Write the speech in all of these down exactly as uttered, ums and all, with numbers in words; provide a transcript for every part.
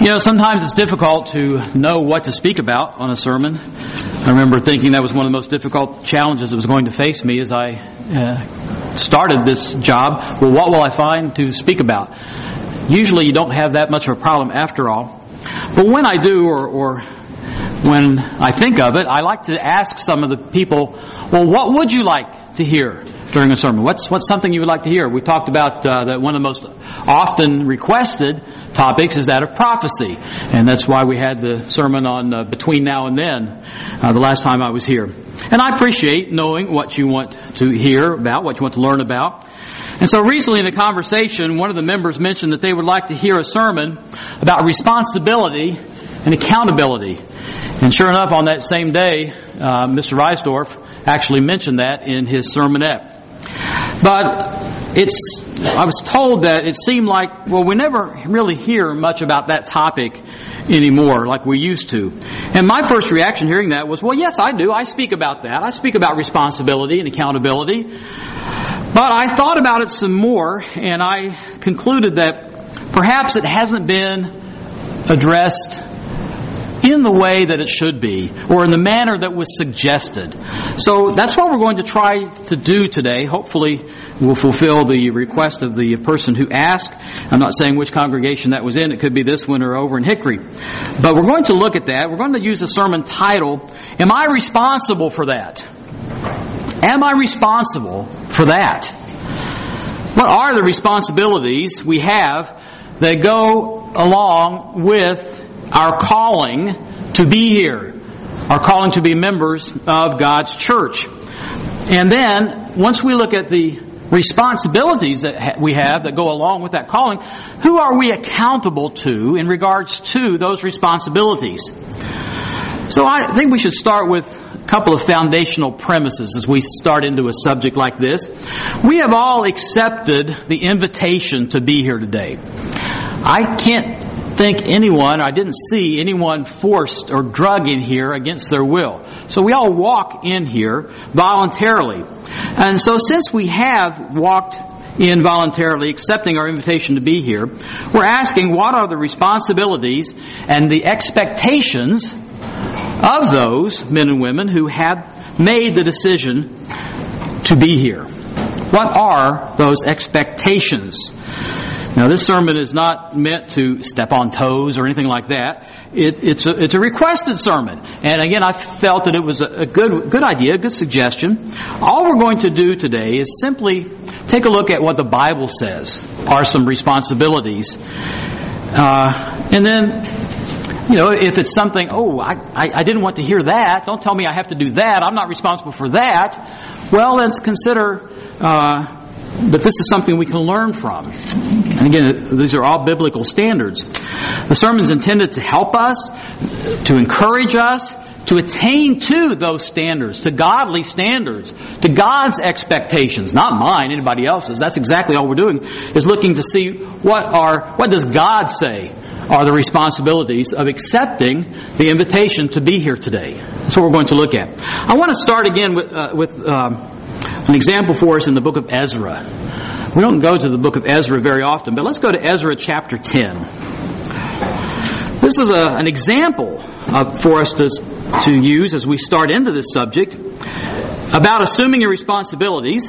You know, sometimes it's difficult to know what to speak about on a sermon. I remember thinking that was one of the most difficult challenges that was going to face me as I uh, started this job. Well, what will I find to speak about? Usually you don't have that much of a problem after all. But when I do, or, or when I think of it, I like to ask some of the people, well, what would you like to hear during a sermon? What's what's something you would like to hear? We talked about uh, that one of the most often requested topics is that of prophecy. And that's why we had the sermon on uh, Between Now and Then uh, the last time I was here. And I appreciate knowing what you want to hear about, what you want to learn about. And so recently in a conversation, one of the members mentioned that they would like to hear a sermon about responsibility and accountability. And sure enough, on that same day, uh, Mister Reisdorf actually mentioned that in his sermonette. But it's, I was told that it seemed like, well, we never really hear much about that topic anymore like we used to. And my first reaction hearing that was, well, yes, I do. I speak about that. I speak about responsibility and accountability. But I thought about it some more, and I concluded that perhaps it hasn't been addressed in the way that it should be, or in the manner that was suggested. So that's what we're going to try to do today. Hopefully we'll fulfill the request of the person who asked. I'm not saying which congregation that was in. It could be this one or over in Hickory. But we're going to look at that. We're going to use the sermon title, Am I Responsible for That? Am I responsible for that? What are the responsibilities we have that go along with our calling to be here, our calling to be members of God's church? And then, once we look at the responsibilities that we have that go along with that calling, who are we accountable to in regards to those responsibilities? So I think we should start with a couple of foundational premises as we start into a subject like this. We have all accepted the invitation to be here today. I can't think anyone, I didn't see anyone forced or drug in here against their will. So we all walk in here voluntarily. And so since we have walked in voluntarily, accepting our invitation to be here, we're asking what are the responsibilities and the expectations of those men and women who have made the decision to be here. What are those expectations? Now, this sermon is not meant to step on toes or anything like that. It, it's a, it's a requested sermon. And again, I felt that it was a, a good, good idea, a good suggestion. All we're going to do today is simply take a look at what the Bible says are some responsibilities. Uh, and then, you know, if it's something, oh, I, I, I didn't want to hear that. Don't tell me I have to do that. I'm not responsible for that. Well, let's consider, uh, that this is something we can learn from. And again, these are all biblical standards. The sermon is intended to help us, to encourage us, to attain to those standards, to godly standards, to God's expectations, not mine, anybody else's. That's exactly all we're doing, is looking to see what are, what does God say are the responsibilities of accepting the invitation to be here today. That's what we're going to look at. I want to start again with, uh, with, um, an example for us in the book of Ezra. We don't go to the book of Ezra very often, but let's go to Ezra chapter ten. This is a, an example of, for us to, to use as we start into this subject about assuming your responsibilities.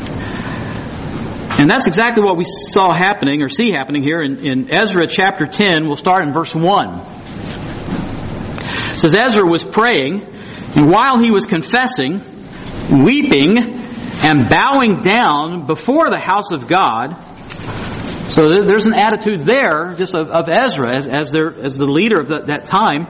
And that's exactly what we saw happening or see happening here in, in Ezra chapter ten. We'll start in verse one. It says, Ezra was praying, and while he was confessing, weeping, and bowing down before the house of God. So there's an attitude there, just of, of Ezra as, as, their, as the leader of the, that time.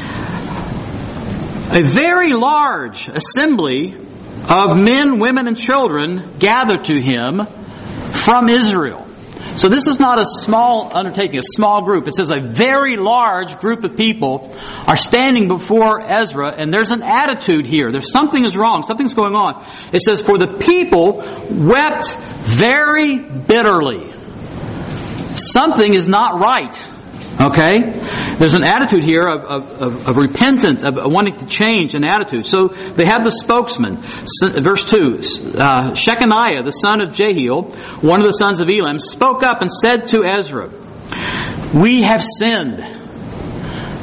A very large assembly of men, women, and children gathered to him from Israel. So this is not a small undertaking, a small group. It says a very large group of people are standing before Ezra, and there's an attitude here. There's something is wrong. Something's going on. It says, for the people wept very bitterly. Something is not right. Okay? There's an attitude here of, of, of, of repentance, of wanting to change an attitude. So they have the spokesman. Verse two, uh, Shechaniah, the son of Jehiel, one of the sons of Elam, spoke up and said to Ezra, we have sinned.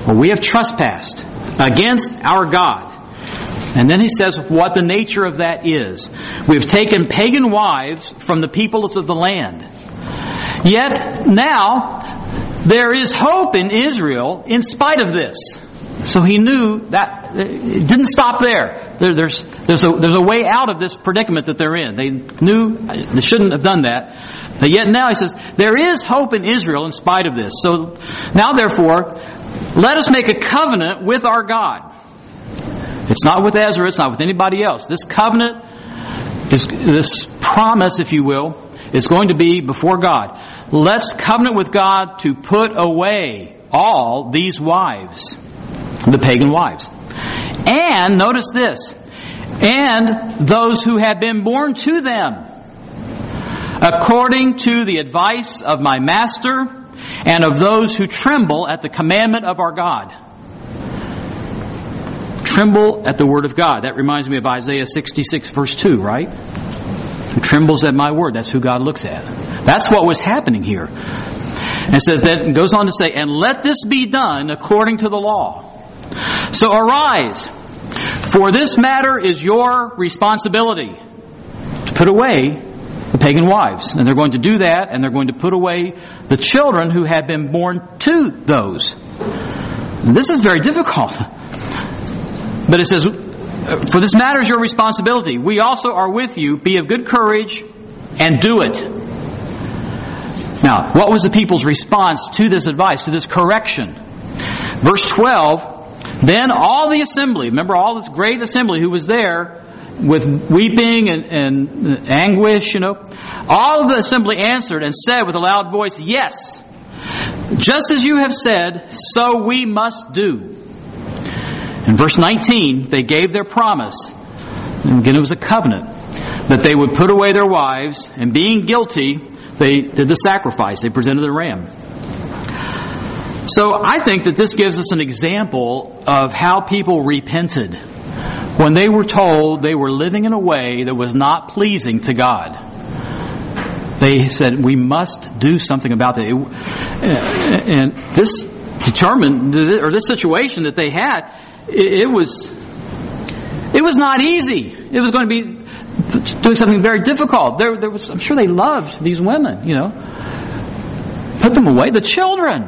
or we have trespassed against our God. And then he says what the nature of that is. We have taken pagan wives from the peoples of the land. Yet now there is hope in Israel in spite of this. So he knew that it didn't stop there. there there's, there's, a, there's a way out of this predicament that they're in. They knew they shouldn't have done that. But yet now he says, there is hope in Israel in spite of this. So now therefore, let us make a covenant with our God. It's not with Ezra, it's not with anybody else. This covenant, is this promise, if you will, is going to be before God. Let's covenant with God to put away all these wives, the pagan wives. And, notice this, and those who have been born to them, according to the advice of my master and of those who tremble at the commandment of our God. Tremble at the word of God. That reminds me of Isaiah sixty-six verse two, right? Who trembles at my word. That's who God looks at. That's what was happening here. And it says that, and goes on to say, and let this be done according to the law. So arise, for this matter is your responsibility to put away the pagan wives. And they're going to do that, and they're going to put away the children who have been born to those. And this is very difficult. But it says, for this matter is your responsibility. We also are with you. Be of good courage and do it. Now, what was the people's response to this advice, to this correction? Verse twelve, then all the assembly, remember all this great assembly who was there with weeping and, and anguish, you know, all of the assembly answered and said with a loud voice, yes, just as you have said, so we must do. In verse nineteen, they gave their promise, and again it was a covenant, that they would put away their wives, and being guilty, they did the sacrifice. They presented the ram. So I think that this gives us an example of how people repented when they were told they were living in a way that was not pleasing to God. They said, we must do something about that. And this determined, or this situation that they had, it was, it was not easy. It was going to be doing something very difficult. There, there was, I'm sure they loved these women, you know. Put them away, the children.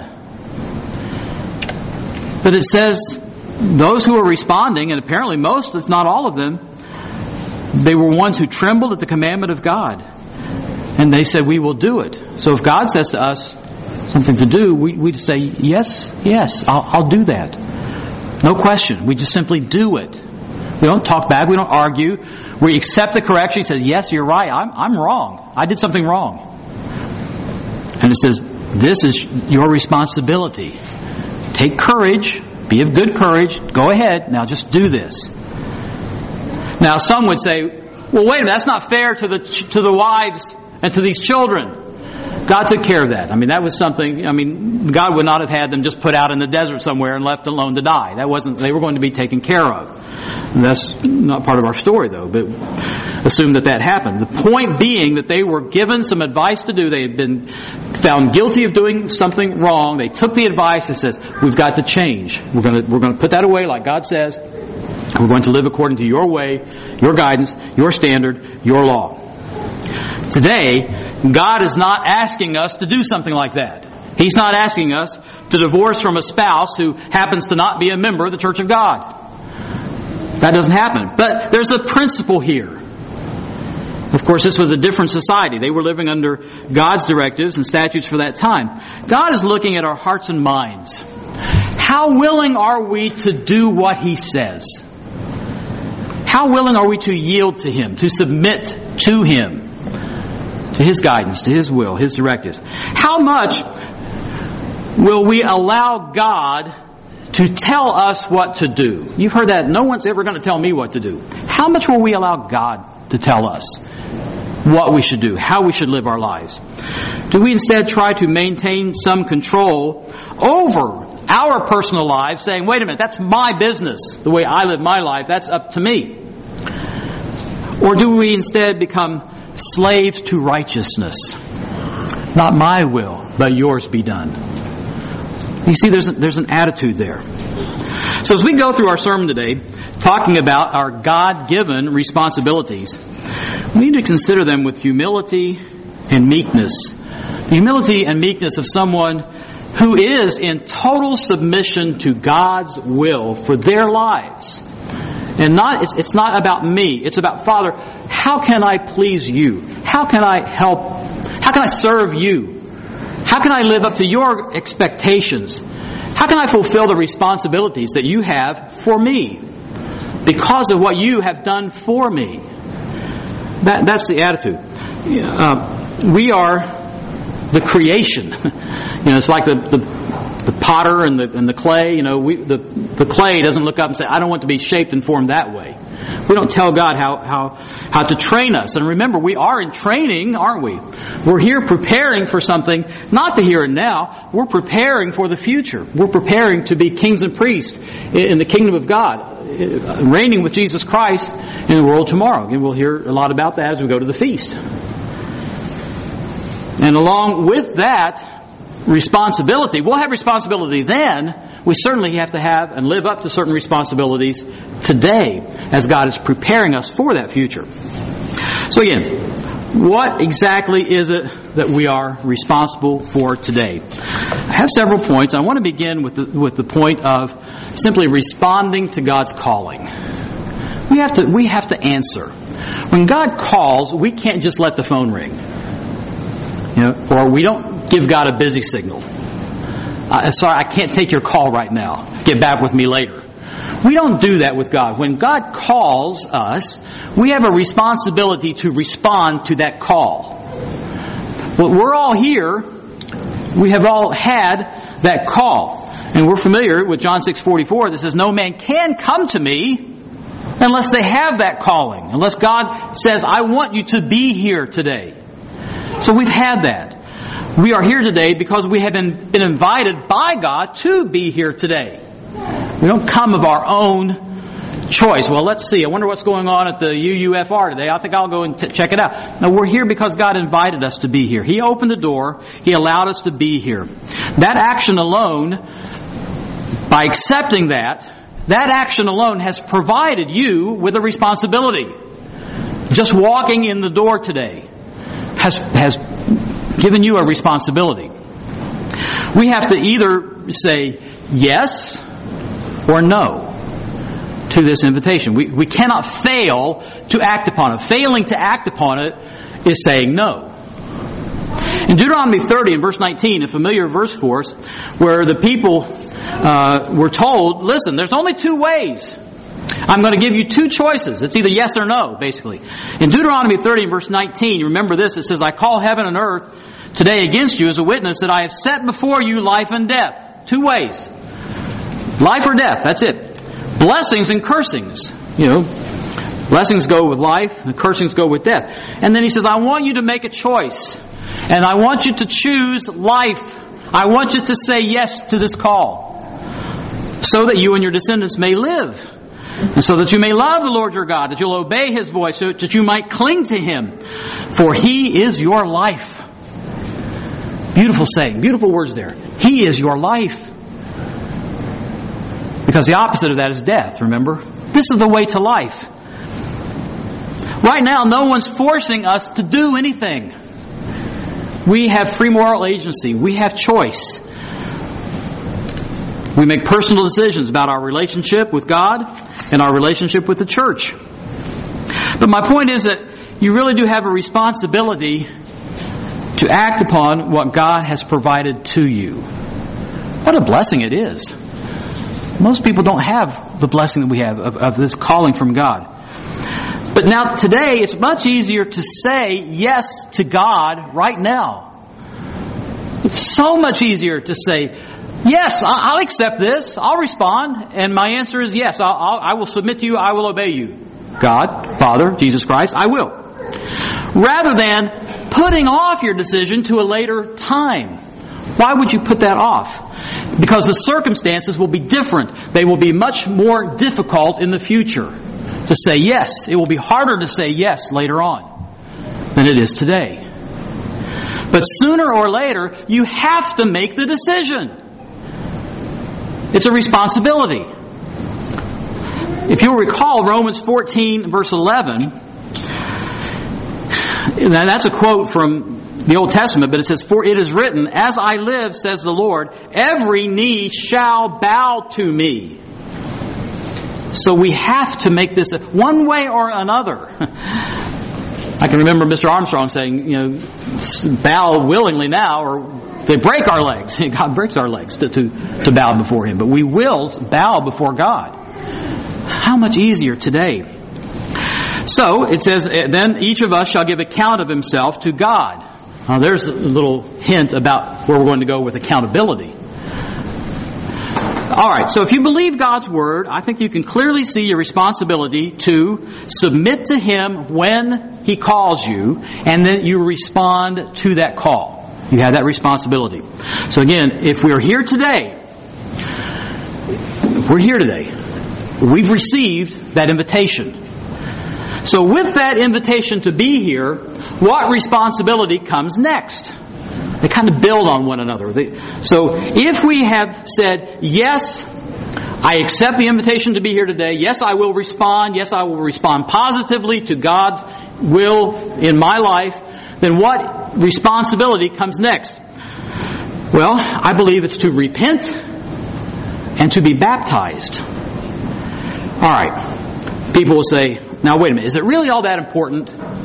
But it says, those who were responding, and apparently most, if not all of them, they were ones who trembled at the commandment of God. And they said, we will do it. So if God says to us something to do, we, we'd say, yes, yes, I'll, I'll do that. No question. We just simply do it. We don't talk back. We don't argue. We accept the correction. He says, yes, you're right. I'm, I'm wrong. I did something wrong. And it says, this is your responsibility. Take courage. Be of good courage. Go ahead. Now just do this. Now some would say, well, wait a minute. That's not fair to the, to the wives and to these children. God took care of that. I mean, that was something, I mean, God would not have had them just put out in the desert somewhere and left alone to die. That wasn't, they were going to be taken care of. And that's not part of our story though, but assume that that happened. The point being that they were given some advice to do. They had been found guilty of doing something wrong. They took the advice and says, we've got to change. We're going to, we're going to put that away like God says. We're going to live according to your way, your guidance, your standard, your law. Today, God is not asking us to do something like that. He's not asking us to divorce from a spouse who happens to not be a member of the Church of God. That doesn't happen. But there's a principle here. Of course, this was a different society. They were living under God's directives and statutes for that time. God is looking at our hearts and minds. How willing are we to do what He says? How willing are we to yield to Him, to submit to Him? To His guidance, to His will, His directives. How much will we allow God to tell us what to do? You've heard that. No one's ever going to tell me what to do. How much will we allow God to tell us what we should do, how we should live our lives? Do we instead try to maintain some control over our personal lives, saying, wait a minute, that's my business, the way I live my life, that's up to me? Or do we instead become slaves to righteousness? Not my will, but yours be done. You see, there's, a, there's an attitude there. So as we go through our sermon today, talking about our God-given responsibilities, we need to consider them with humility and meekness. The humility and meekness of someone who is in total submission to God's will for their lives. And not it's, it's not about me. It's about, Father, how can I please you? How can I help? How can I serve you? How can I live up to your expectations? How can I fulfill the responsibilities that you have for me because of what you have done for me? That, that's the attitude. Uh, we are the creation. You know, it's like the, the, the potter and the, and the clay. You know, we, the, the clay doesn't look up and say, I don't want to be shaped and formed that way. We don't tell God how, how, how to train us. And remember, we are in training, aren't we? We're here preparing for something, not the here and now. We're preparing for the future. We're preparing to be kings and priests in the kingdom of God, reigning with Jesus Christ in the world tomorrow. Again, we'll hear a lot about that as we go to the feast. And along with that responsibility, we'll have responsibility then. We certainly have to have and live up to certain responsibilities today as God is preparing us for that future. So again, what exactly is it that we are responsible for today? I have several points. I want to begin with the, with the point of simply responding to God's calling. We have to, we have to answer. When God calls, we can't just let the phone ring. You know, or we don't give God a busy signal. Uh, sorry, I can't take your call right now. Get back with me later. We don't do that with God. When God calls us, we have a responsibility to respond to that call. But we're all here. We have all had that call. And we're familiar with John six forty-four that says, no man can come to me unless they have that calling. Unless God says, I want you to be here today. So we've had that. We are here today because we have been, been invited by God to be here today. We don't come of our own choice. Well, let's see. I wonder what's going on at the U U F R today. I think I'll go and t- check it out. No, we're here because God invited us to be here. He opened the door. He allowed us to be here. That action alone, by accepting that, that action alone has provided you with a responsibility. Just walking in the door today has has given you a responsibility. We have to either say yes or no to this invitation. We we cannot fail to act upon it. Failing to act upon it is saying no. In Deuteronomy thirty and verse nineteen, a familiar verse for us, where the people uh, were told, listen, there's only two ways. I'm going to give you two choices. It's either yes or no, basically. In Deuteronomy thirty and verse nineteen, you remember this, it says, I call heaven and earth today against you as a witness that I have set before you life and death. Two ways. Life or death, that's it. Blessings and cursings. You know, blessings go with life and cursings go with death. And then he says, I want you to make a choice. And I want you to choose life. I want you to say yes to this call. So that you and your descendants may live. And so that you may love the Lord your God, that you'll obey His voice, so that you might cling to Him. For He is your life. Beautiful saying, beautiful words there. He is your life. Because the opposite of that is death, remember? This is the way to life. Right now, no one's forcing us to do anything. We have free moral agency. We have choice. We make personal decisions about our relationship with God and our relationship with the church. But my point is that you really do have a responsibility to act upon what God has provided to you. What a blessing it is. Most people don't have the blessing that we have of, of this calling from God. But now today it's much easier to say yes to God right now. It's so much easier to say, yes, I'll accept this. I'll respond. And my answer is yes. I'll, I'll, I will submit to you. I will obey you. God, Father, Jesus Christ, I will. Rather than putting off your decision to a later time. Why would you put that off? Because the circumstances will be different. They will be much more difficult in the future to say yes. It will be harder to say yes later on than it is today. But sooner or later, you have to make the decision. It's a responsibility. If you'll recall Romans fourteen verse eleven, and that's a quote from the Old Testament, but it says, "For it is written, as I live, says the Lord, every knee shall bow to me." So we have to make this one way or another. I can remember Mister Armstrong saying, you know, bow willingly now or they break our legs. God breaks our legs to, to, to bow before Him. But we will bow before God. How much easier today. So it says, then each of us shall give account of himself to God. Now there's a little hint about where we're going to go with accountability. Alright, so if you believe God's Word, I think you can clearly see your responsibility to submit to Him when He calls you, and then you respond to that call. You have that responsibility. So again, if we're here today, if we're here today, we've received that invitation. So with that invitation to be here, what responsibility comes next? They kind of build on one another. They, so if we have said, yes, I accept the invitation to be here today. Yes, I will respond. Yes, I will respond positively to God's will in my life. Then what responsibility comes next? Well, I believe it's to repent and to be baptized. All right. People will say, now wait a minute, is it really all that important?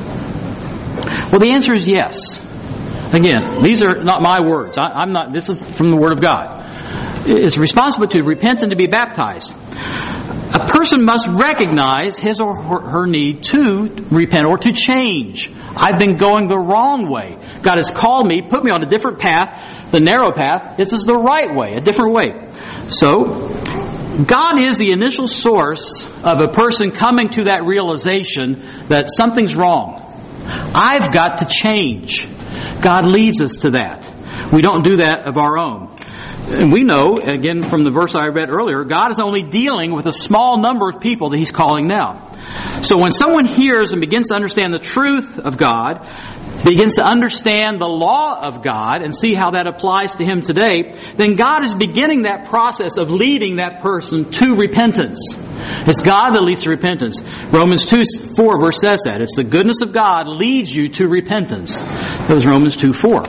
Well, the answer is yes. Again, these are not my words. I, I'm not. This is from the Word of God. It's responsible to repent and to be baptized. A person must recognize his or her need to repent or to change. I've been going the wrong way. God has called me, put me on a different path, the narrow path. This is the right way, a different way. So, God is the initial source of a person coming to that realization that something's wrong. I've got to change. God leads us to that. We don't do that of our own. And we know, again from the verse I read earlier, God is only dealing with a small number of people that He's calling now. So when someone hears and begins to understand the truth of God, begins to understand the law of God and see how that applies to him today, then God is beginning that process of leading that person to repentance. It's God that leads to repentance. Romans two four verse says that. It's the goodness of God leads you to repentance. That was Romans two four.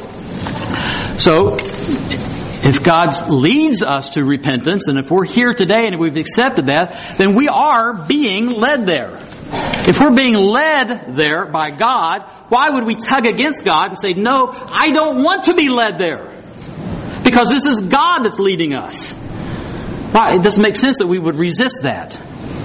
So, if God leads us to repentance, and if we're here today and we've accepted that, then we are being led there. If we're being led there by God, why would we tug against God and say, no, I don't want to be led there? Because this is God that's leading us. It doesn't make sense that we would resist that.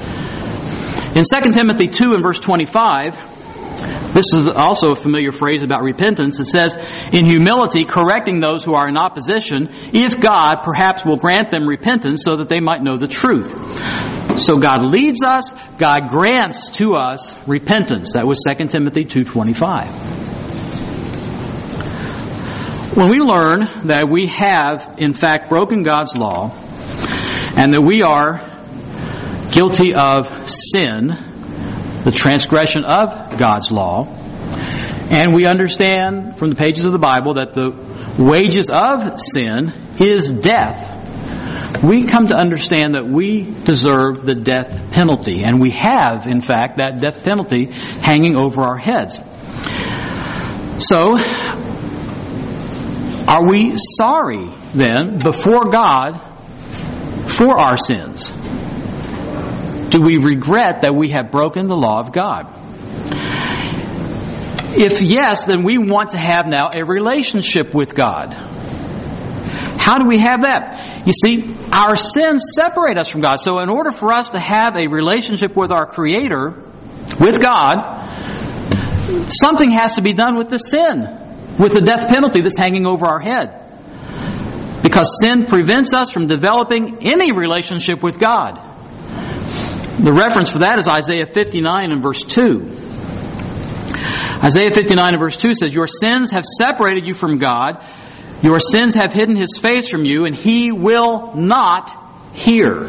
In Second Timothy two and verse twenty-five, this is also a familiar phrase about repentance. It says, in humility, correcting those who are in opposition, if God perhaps will grant them repentance so that they might know the truth. So God leads us, God grants to us repentance. That was Second Timothy two twenty-five. When we learn that we have, in fact, broken God's law, and that we are guilty of sin, the transgression of God's law, and we understand from the pages of the Bible that the wages of sin is death, we come to understand that we deserve the death penalty. And we have, in fact, that death penalty hanging over our heads. So, are we sorry then before God for our sins? Do we regret that we have broken the law of God? If yes, then we want to have now a relationship with God. How do we have that? You see, our sins separate us from God. So in order for us to have a relationship with our Creator, with God, something has to be done with the sin, with the death penalty that's hanging over our head. Because sin prevents us from developing any relationship with God. The reference for that is Isaiah fifty-nine and verse two. Isaiah fifty-nine and verse two says, your sins have separated you from God. Your sins have hidden His face from you, and He will not hear.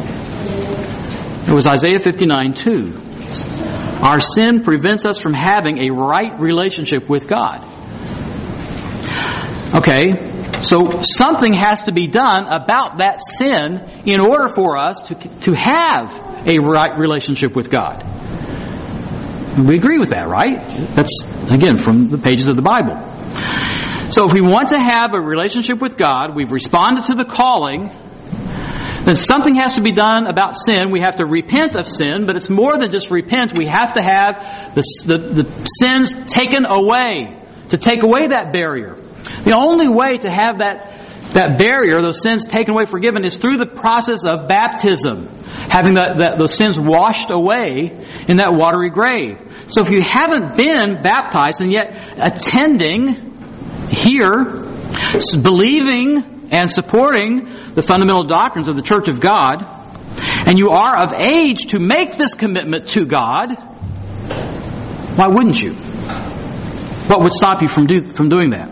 It was Isaiah fifty-nine two. Our sin prevents us from having a right relationship with God. Okay, So something has to be done about that sin in order for us to, to have a right relationship with God. We agree with that, right? That's, again, from the pages of the Bible. So if we want to have a relationship with God, we've responded to the calling, then something has to be done about sin. We have to repent of sin, but it's more than just repent. We have to have the, the, the sins taken away, to take away that barrier. The only way to have that, that barrier, those sins taken away, forgiven, is through the process of baptism, having that, that, those sins washed away in that watery grave. So if you haven't been baptized and yet attending here, believing and supporting the fundamental doctrines of the Church of God, and you are of age to make this commitment to God, why wouldn't you? What would stop you from do, from doing that?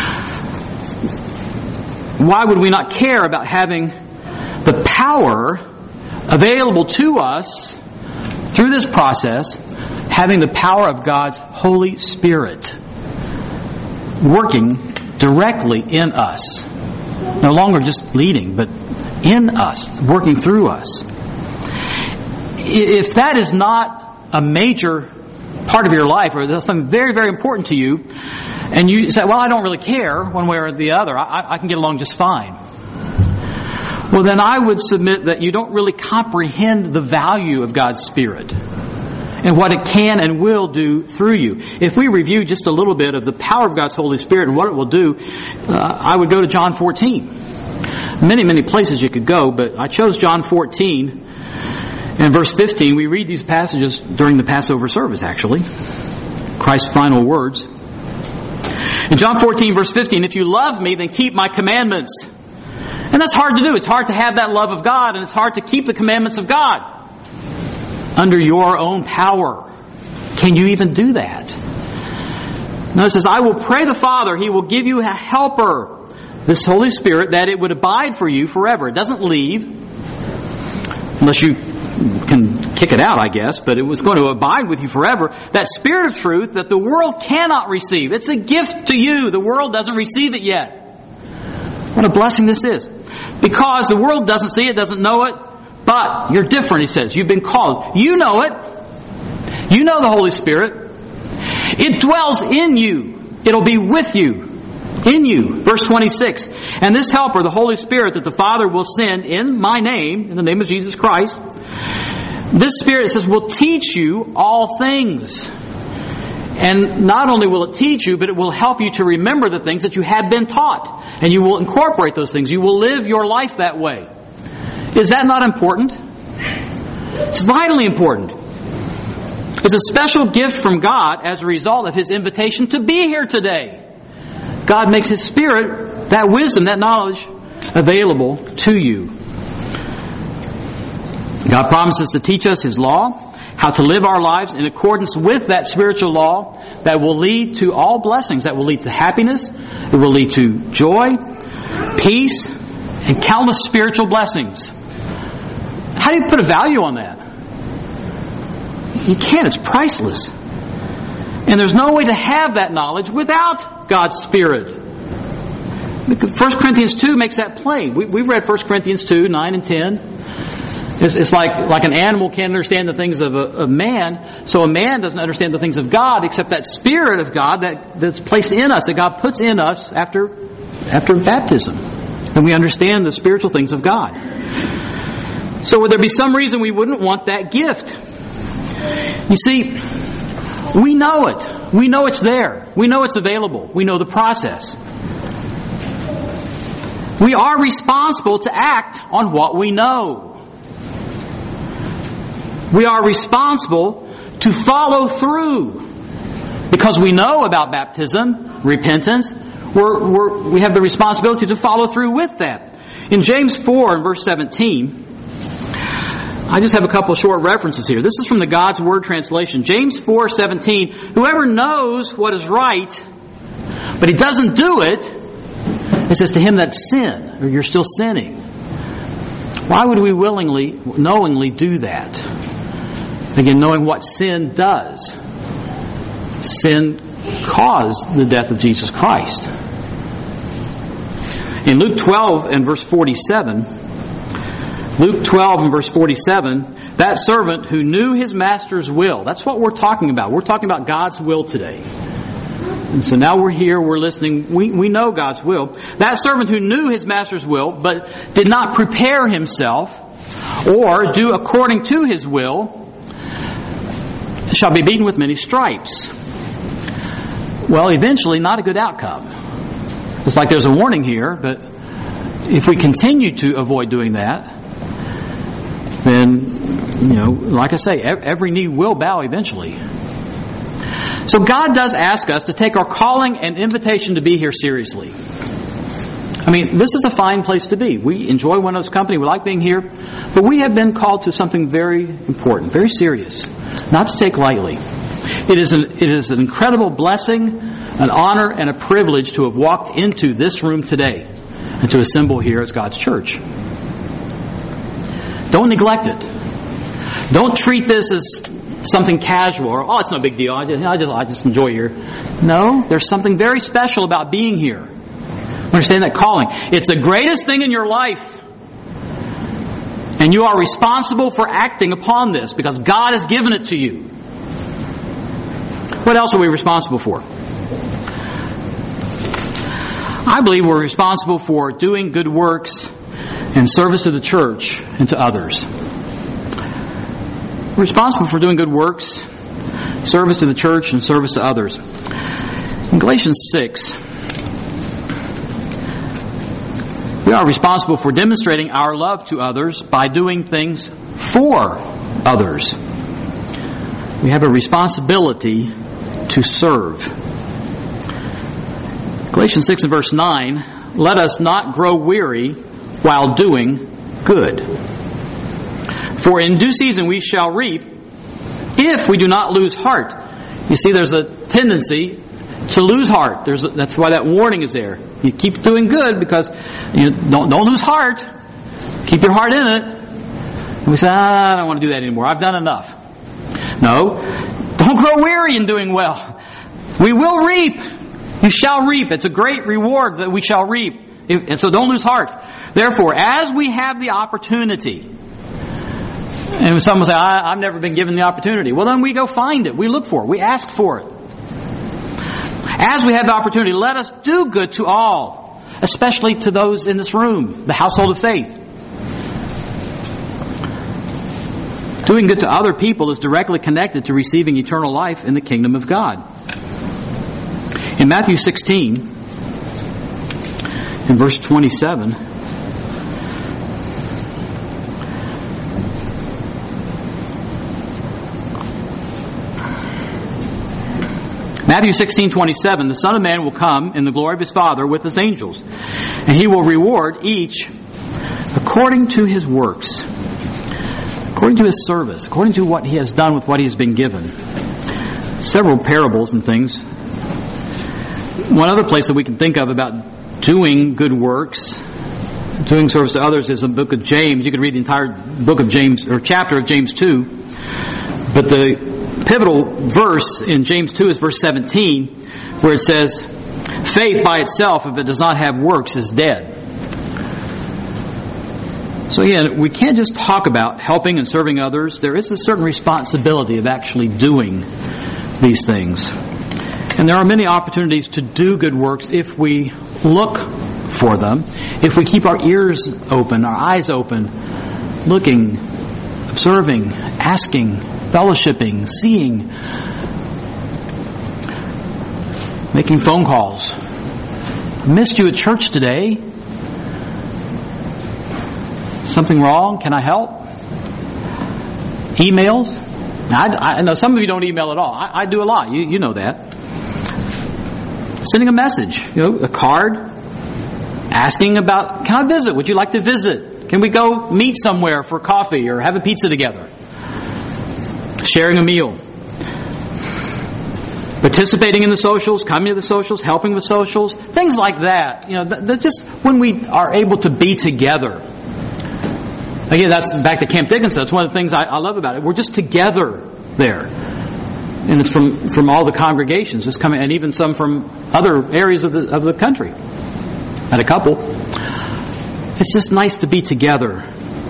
Why would we not care about having the power available to us through this process, having the power of God's Holy Spirit working directly in us? No longer just leading, but in us, working through us. If that is not a major part of your life, or there's something very, very important to you, and you say, well, I don't really care one way or the other, I, I can get along just fine. Well, then I would submit that you don't really comprehend the value of God's Spirit and what it can and will do through you. If we review just a little bit of the power of God's Holy Spirit and what it will do, uh, I would go to John fourteen. Many, many places you could go, but I chose John fourteen and verse fifteen. We read these passages during the Passover service, actually. Christ's final words. In John fourteen, verse fifteen, if you love me, then keep my commandments. And that's hard to do. It's hard to have that love of God, and it's hard to keep the commandments of God under your own power. Can you even do that? Now it says, I will pray the Father, He will give you a helper, this Holy Spirit, that it would abide for you forever. It doesn't leave, unless you can kick it out, I guess, but it was going to abide with you forever. That Spirit of truth that the world cannot receive. It's a gift to you. The world doesn't receive it yet. What a blessing this is. Because the world doesn't see it, doesn't know it, but you're different, he says. You've been called. You know it. You know the Holy Spirit. It dwells in you. It'll be with you. In you. Verse twenty-six. And this helper, the Holy Spirit that the Father will send in my name, in the name of Jesus Christ, this Spirit, it says, will teach you all things. And not only will it teach you, but it will help you to remember the things that you have been taught. And you will incorporate those things. You will live your life that way. Is that not important? It's vitally important. It's a special gift from God as a result of His invitation to be here today. God makes His Spirit, that wisdom, that knowledge, available to you. God promises to teach us His law, how to live our lives in accordance with that spiritual law that will lead to all blessings, that will lead to happiness, it will lead to joy, peace, and countless spiritual blessings. How do you put a value on that? You can't. It's priceless. And there's no way to have that knowledge without God's Spirit. First Corinthians two makes that plain. We, we've read First Corinthians two, nine and ten. It's, it's like, like an animal can't understand the things of a, a man, so a man doesn't understand the things of God except that Spirit of God that, that's placed in us, that God puts in us after, after baptism. And we understand the spiritual things of God. So would there be some reason we wouldn't want that gift? You see, we know it. We know it's there. We know it's available. We know the process. We are responsible to act on what we know. We are responsible to follow through. Because we know about baptism, repentance, we're, we're, we have the responsibility to follow through with that. In James four and verse seventeen, I just have a couple of short references here. This is from the God's Word translation. James four seventeen, whoever knows what is right, but he doesn't do it, it says to him that's sin, or you're still sinning. Why would we willingly, knowingly do that? Again, knowing what sin does. Sin caused the death of Jesus Christ. In Luke twelve and verse forty-seven, Luke twelve and verse forty-seven, that servant who knew his master's will, that's what we're talking about. We're talking about God's will today. And so now we're here, we're listening, we, we know God's will. That servant who knew his master's will, but did not prepare himself or do according to his will, shall be beaten with many stripes. Well, eventually, not a good outcome. It's like there's a warning here, but if we continue to avoid doing that, then, you know, like I say, every knee will bow eventually. So God does ask us to take our calling and invitation to be here seriously. I mean, this is a fine place to be. We enjoy one another's company. We like being here. But we have been called to something very important, very serious, not to take lightly. It is an, it is an incredible blessing, an honor, and a privilege to have walked into this room today and to assemble here as God's church. Don't neglect it. Don't treat this as something casual or, oh, it's no big deal. I just, I just, I just enjoy here. No, there's something very special about being here. Understand that calling. It's the greatest thing in your life. And you are responsible for acting upon this because God has given it to you. What else are we responsible for? I believe we're responsible for doing good works in service to the church and to others. We're responsible for doing good works, service to the church and service to others. In Galatians six, we are responsible for demonstrating our love to others by doing things for others. We have a responsibility to serve. Galatians six and verse nine, let us not grow weary while doing good. For in due season we shall reap if we do not lose heart. You see, there's a tendency to lose heart. There's a, that's why that warning is there. You keep doing good because you don't don't lose heart. Keep your heart in it. And we say, ah, I don't want to do that anymore. I've done enough. No, don't grow weary in doing well. We will reap. You shall reap. It's a great reward that we shall reap. And so don't lose heart. Therefore, as we have the opportunity, and some will say, I, I've never been given the opportunity. Well, then we go find it. We look for it. We ask for it. As we have the opportunity, let us do good to all, especially to those in this room, the household of faith. Doing good to other people is directly connected to receiving eternal life in the kingdom of God. In Matthew sixteen, in verse twenty-seven, Matthew sixteen twenty-seven, the Son of Man will come in the glory of His Father with His angels, and He will reward each according to his works, according to his service, according to what he has done with what he has been given. Several parables and things. One other place that we can think of about doing good works, doing service to others, is the book of James. You could read the entire book of James, or chapter of James two. But the pivotal verse in James two is verse seventeen, where it says, faith by itself, if it does not have works, is dead. So again, we can't just talk about helping and serving others. There is a certain responsibility of actually doing these things. And there are many opportunities to do good works if we look for them, if we keep our ears open, our eyes open, looking, observing, asking, fellowshipping, seeing, making phone calls. I missed you at church today. Something wrong? Can I help? Emails? I, I know some of you don't email at all. I, I do a lot. You, you know that. Sending a message, you know, a card, asking about, can I visit? Would you like to visit? Can we go meet somewhere for coffee or have a pizza together? Sharing a meal. Participating in the socials, coming to the socials, helping with socials, things like that. You know, th- th- just when we are able to be together. Again, that's back to Camp Dickinson. That's one of the things I, I love about it. We're just together there. And it's from, from all the congregations. It's coming, and even some from other areas of the, of the country. Had a couple. It's just nice to be together.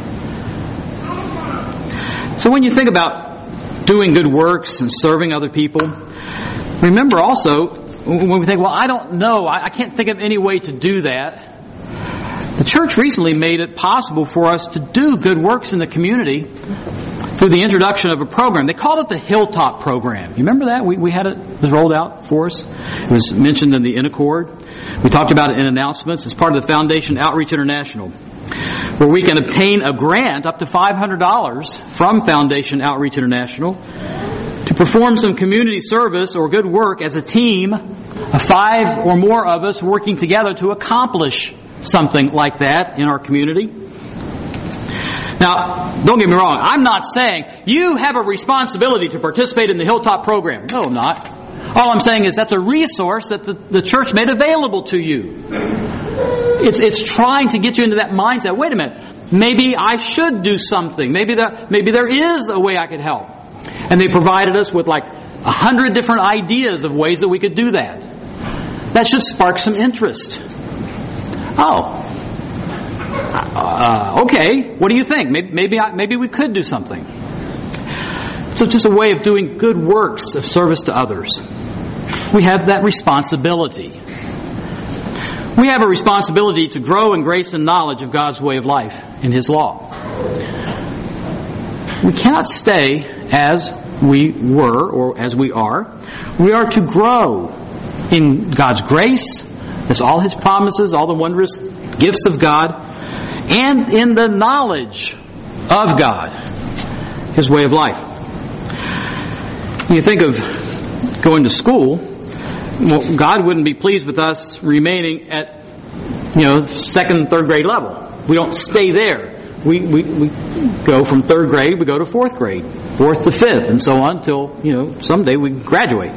So when you think about doing good works and serving other people, remember also, when we think, well, I don't know, I can't think of any way to do that. The church recently made it possible for us to do good works in the community through the introduction of a program. They called it the Hilltop Program. You remember that? We, we had it, it was rolled out for us. It was mentioned in the In Accord. We talked about it in announcements. It's part of the Foundation Outreach International, where we can obtain a grant up to five hundred dollars from Foundation Outreach International to perform some community service or good work as a team of five or more of us working together to accomplish something like that in our community. Now, don't get me wrong. I'm not saying you have a responsibility to participate in the Hilltop Program. No, I'm not. All I'm saying is that's a resource that the, the church made available to you. It's, it's trying to get you into that mindset. Wait a minute. Maybe I should do something. Maybe there, maybe there is a way I could help. And they provided us with like a hundred different ideas of ways that we could do that. That should spark some interest. Oh, uh, okay. What do you think? Maybe maybe, I, maybe we could do something. So it's just a way of doing good works of service to others. We have that responsibility. We have a responsibility to grow in grace and knowledge of God's way of life in His law. We cannot stay as we were or as we are. We are to grow in God's grace. That's all His promises, all the wondrous gifts of God, and in the knowledge of God, His way of life. When you think of going to school, well, God wouldn't be pleased with us remaining at, you know, second, third grade level. We don't stay there. We, we, we go from third grade, we go to fourth grade, fourth to fifth, and so on until, you know, someday we graduate.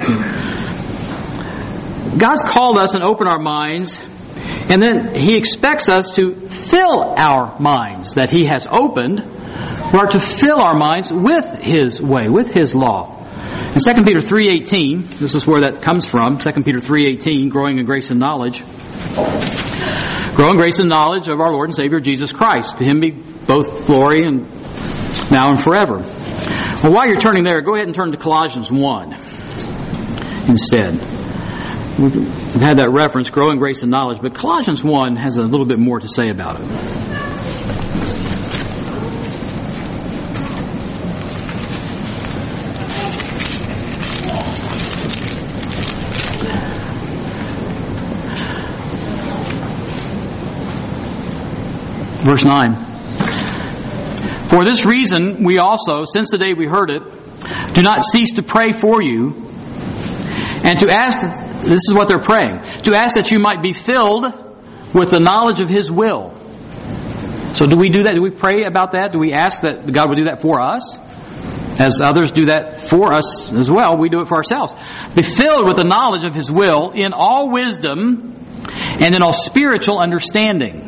God's called us and opened our minds, and then He expects us to fill our minds that He has opened. We are to fill our minds with His way, with His law. In Second Peter three eighteen, this is where that comes from, Second Peter three eighteen, growing in grace and knowledge. Grow in grace and knowledge of our Lord and Savior Jesus Christ. To Him be both glory and now and forever. Well, while you're turning there, go ahead and turn to Colossians one instead. We've had that reference, grow in grace and knowledge, but Colossians one has a little bit more to say about it. Verse nine. For this reason, we also, since the day we heard it, do not cease to pray for you, and to ask, this is what they're praying, to ask that you might be filled with the knowledge of His will. So do we do that? Do we pray about that? Do we ask that God would do that for us? As others do that for us as well, we do it for ourselves. Be filled with the knowledge of His will in all wisdom and in all spiritual understanding.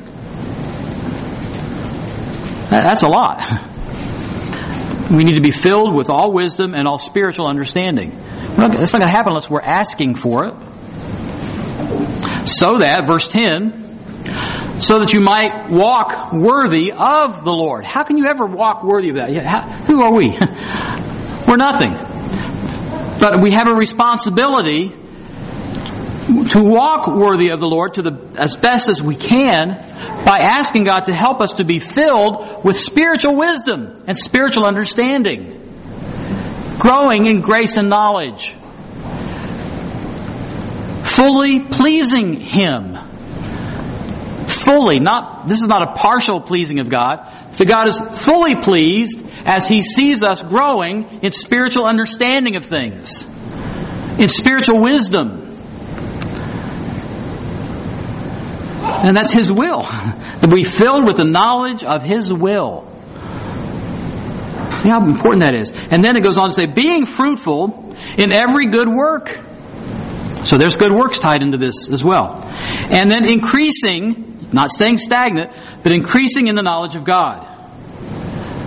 That's a lot. We need to be filled with all wisdom and all spiritual understanding. That's not going to happen unless we're asking for it. So that, verse ten, so that you might walk worthy of the Lord. How can you ever walk worthy of that? How, who are we? We're nothing. But we have a responsibility to walk worthy of the Lord to the as best as we can by asking God to help us to be filled with spiritual wisdom and spiritual understanding, growing in grace and knowledge, fully pleasing Him. Fully, not this is not a partial pleasing of God. So God is fully pleased as He sees us growing in spiritual understanding of things, in spiritual wisdom. And that's His will. To be filled with the knowledge of His will. See how important that is. And then it goes on to say, being fruitful in every good work. So there's good works tied into this as well. And then increasing, not staying stagnant, but increasing in the knowledge of God.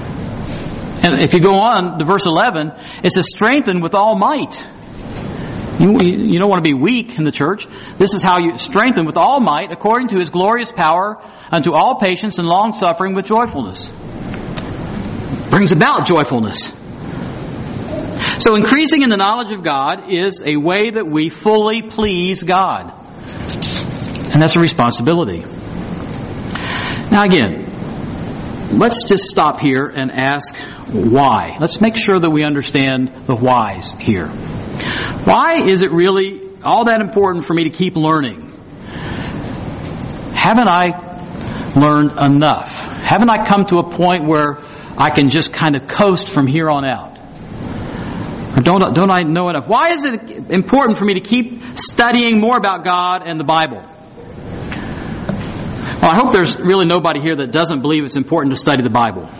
And if you go on to verse eleven, it says, strengthened with all might. You, you don't want to be weak in the church. This is how you strengthen with all might, according to His glorious power, unto all patience and long suffering with joyfulness. Brings about joyfulness. So increasing in the knowledge of God is a way that we fully please God. And that's a responsibility. Now again, let's just stop here and ask why. Let's make sure that we understand the whys here. Why is it really all that important for me to keep learning? Haven't I learned enough? Haven't I come to a point where I can just kind of coast from here on out? Or don't, don't I know enough? Why is it important for me to keep studying more about God and the Bible? Well, I hope there's really nobody here that doesn't believe it's important to study the Bible.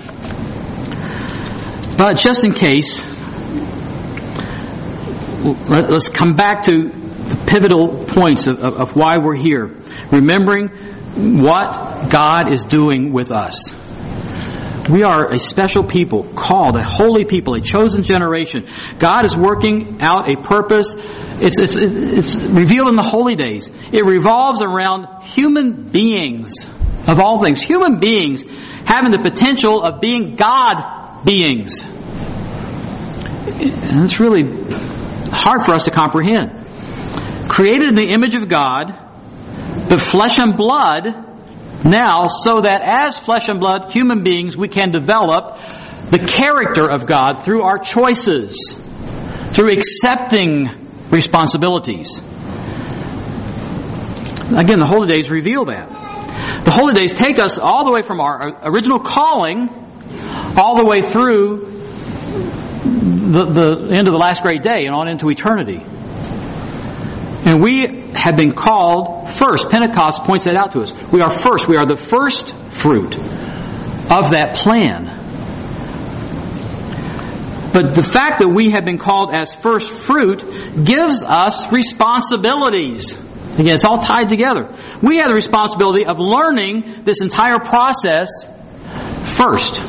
But just in case, let's come back to the pivotal points of, of, of why we're here. Remembering what God is doing with us. We are a special people, called a holy people, a chosen generation. God is working out a purpose. It's, it's, it's revealed in the holy days. It revolves around human beings, of all things. Human beings having the potential of being God beings. And it's really hard for us to comprehend. Created in the image of God, but flesh and blood now, so that as flesh and blood human beings, we can develop the character of God through our choices, through accepting responsibilities. Again, the holy days reveal that. The holy days take us all the way from our original calling, all the way through the, the end of the last great day and on into eternity. And we have been called first. Pentecost points that out to us. We are first. We are the first fruit of that plan. But the fact that we have been called as first fruit gives us responsibilities. Again, it's all tied together. We have the responsibility of learning this entire process first.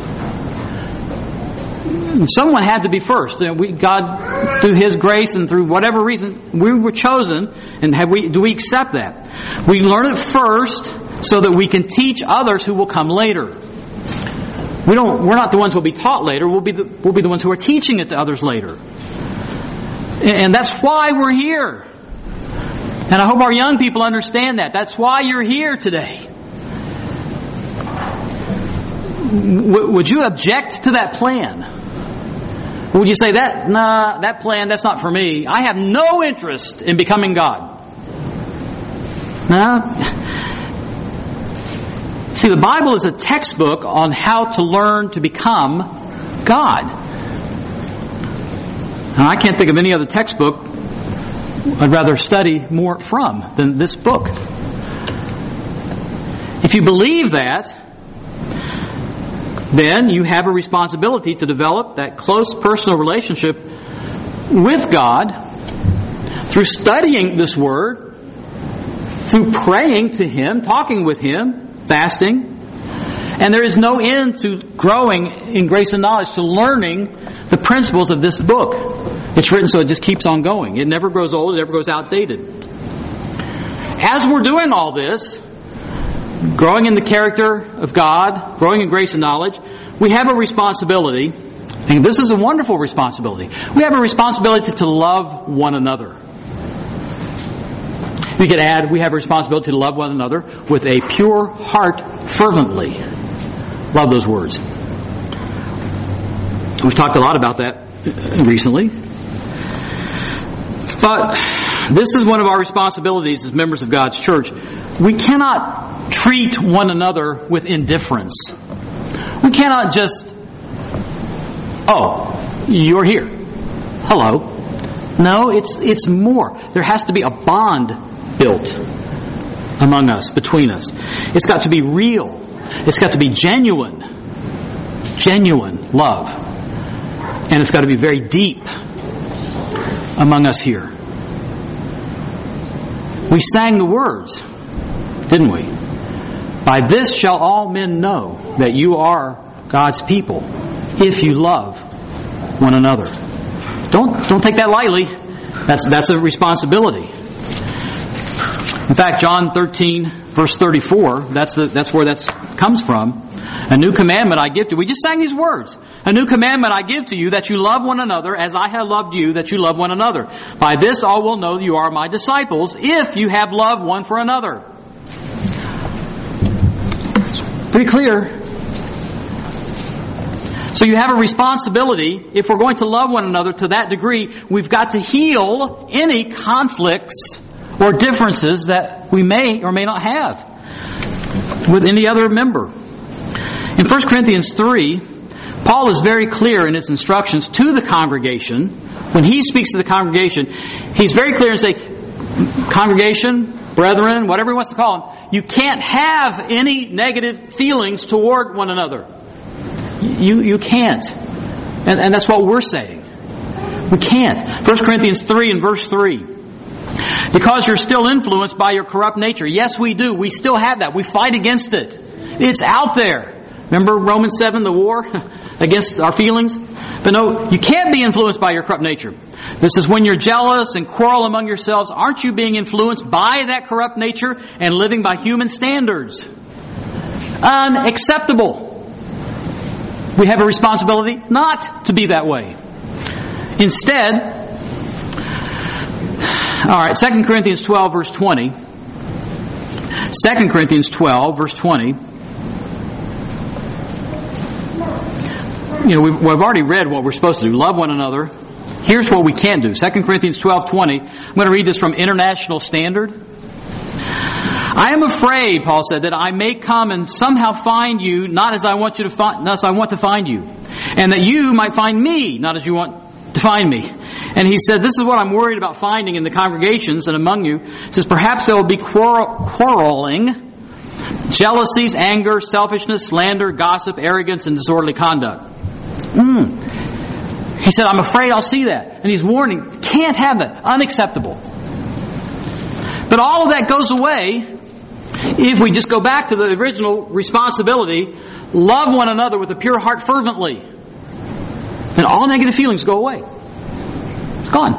Someone had to be first. We, God, through His grace and through whatever reason, we were chosen. And have we? Do we accept that? We learn it first so that we can teach others who will come later. We don't. We're not the ones who will be taught later. We'll be the, we'll be the ones who are teaching it to others later. And, and that's why we're here. And I hope our young people understand that. That's why you're here today. W- would you object to that plan? Would you say that, nah, that plan, that's not for me. I have no interest in becoming God. Nah. See, the Bible is a textbook on how to learn to become God. And I can't think of any other textbook I'd rather study more from than this book. If you believe that, then you have a responsibility to develop that close personal relationship with God through studying this Word, through praying to Him, talking with Him, fasting. And there is no end to growing in grace and knowledge, to learning the principles of this book. It's written so it just keeps on going. It never grows old, it never goes outdated. As we're doing all this, growing in the character of God, growing in grace and knowledge, we have a responsibility, and this is a wonderful responsibility. We have a responsibility to love one another. We could add, we have a responsibility to love one another with a pure heart fervently. Love those words. We've talked a lot about that recently. But this is one of our responsibilities as members of God's church. We cannot treat one another with indifference. We cannot just, oh, you're here. Hello. No, it's it's more. There has to be a bond built among us, between us. It's got to be real. It's got to be genuine. Genuine love. And it's got to be very deep among us here. We sang the words, didn't we? By this shall all men know that you are God's people, if you love one another. Don't don't take that lightly. That's, that's a responsibility. In fact, John thirteen, verse thirty-four, that's the, that's where that comes from. A new commandment I give to you. We just sang these words. A new commandment I give to you, that you love one another as I have loved you, that you love one another. By this all will know that you are my disciples, if you have love one for another. Pretty clear. So you have a responsibility, if we're going to love one another to that degree, we've got to heal any conflicts or differences that we may or may not have with any other member. In First Corinthians three, Paul is very clear in his instructions to the congregation. When he speaks to the congregation, he's very clear and say, congregation, brethren, whatever he wants to call them, you can't have any negative feelings toward one another. You you can't. And, and that's what we're saying. We can't. First Corinthians three and verse three. Because you're still influenced by your corrupt nature. Yes, we do. We still have that. We fight against it. It's out there. Remember Romans seven, the war against our feelings? But no, you can't be influenced by your corrupt nature. This is when you're jealous and quarrel among yourselves. Aren't you being influenced by that corrupt nature and living by human standards? Unacceptable. We have a responsibility not to be that way. Instead, all right, Second Corinthians twelve, verse twenty. Second Corinthians twelve, verse twenty. You know, we've, we've already read what we're supposed to do. Love one another. Here's what we can do. Second Corinthians twelve, twenty. I'm going to read this from International Standard. I am afraid, Paul said, that I may come and somehow find you not as I want you to find, not as I want to find you, and that you might find me not as you want to find me. And he said, this is what I'm worried about finding in the congregations and among you. He says, perhaps there will be quarrel, quarreling, jealousies, anger, selfishness, slander, gossip, arrogance, and disorderly conduct. Mm. He said, I'm afraid I'll see that. And he's warning, can't have that. Unacceptable. But all of that goes away if we just go back to the original responsibility, love one another with a pure heart fervently. Then all negative feelings go away. It's gone.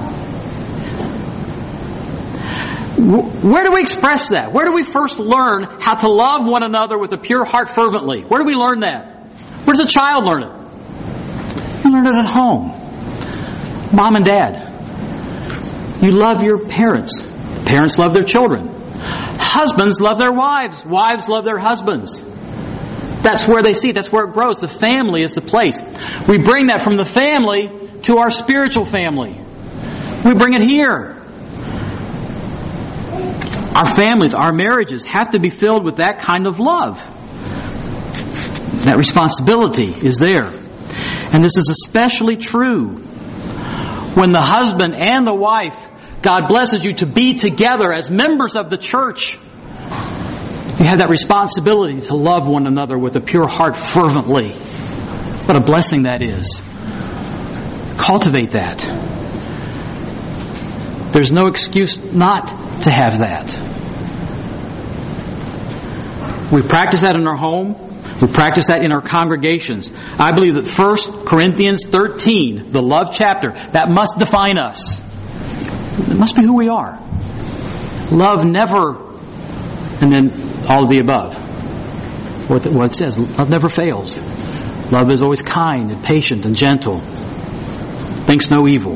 Where do we express that? Where do we first learn how to love one another with a pure heart fervently? Where do we learn that? Where does a child learn it? You learn it at home. Mom and Dad. You love your parents. Parents love their children. Husbands love their wives. Wives love their husbands. That's where they see it. That's where it grows. The family is the place. We bring that from the family to our spiritual family. We bring it here. Our families, our marriages have to be filled with that kind of love. That responsibility is there. And this is especially true when the husband and the wife, God blesses you to be together as members of the church. You have that responsibility to love one another with a pure heart fervently. What a blessing that is. Cultivate that. There's no excuse not to have that. We practice that in our home. We practice that in our congregations. I believe that First Corinthians thirteen, the love chapter, that must define us. It must be who we are. Love never, and then all of the above. What, the, what it says, love never fails. Love is always kind and patient and gentle. Thinks no evil.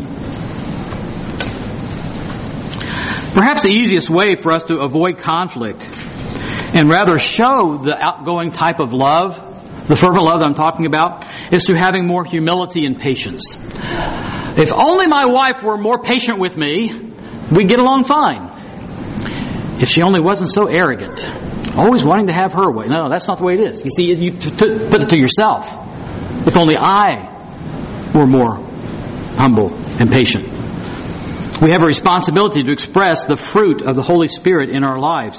Perhaps the easiest way for us to avoid conflict and rather show the outgoing type of love, the fervent love that I'm talking about, is to having more humility and patience. If only my wife were more patient with me, we'd get along fine. If she only wasn't so arrogant, always wanting to have her way. No, that's not the way it is. You see, you t- t- put it to yourself. If only I were more humble and patient. We have a responsibility to express the fruit of the Holy Spirit in our lives.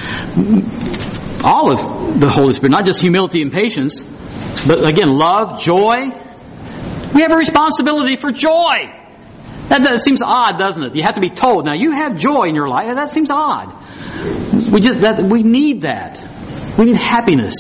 All of the Holy Spirit, not just humility and patience, but again, love, joy. We have a responsibility for joy. That, that seems odd, doesn't it? You have to be told, now you have joy in your life. That seems odd. We just that we need that. We need happiness,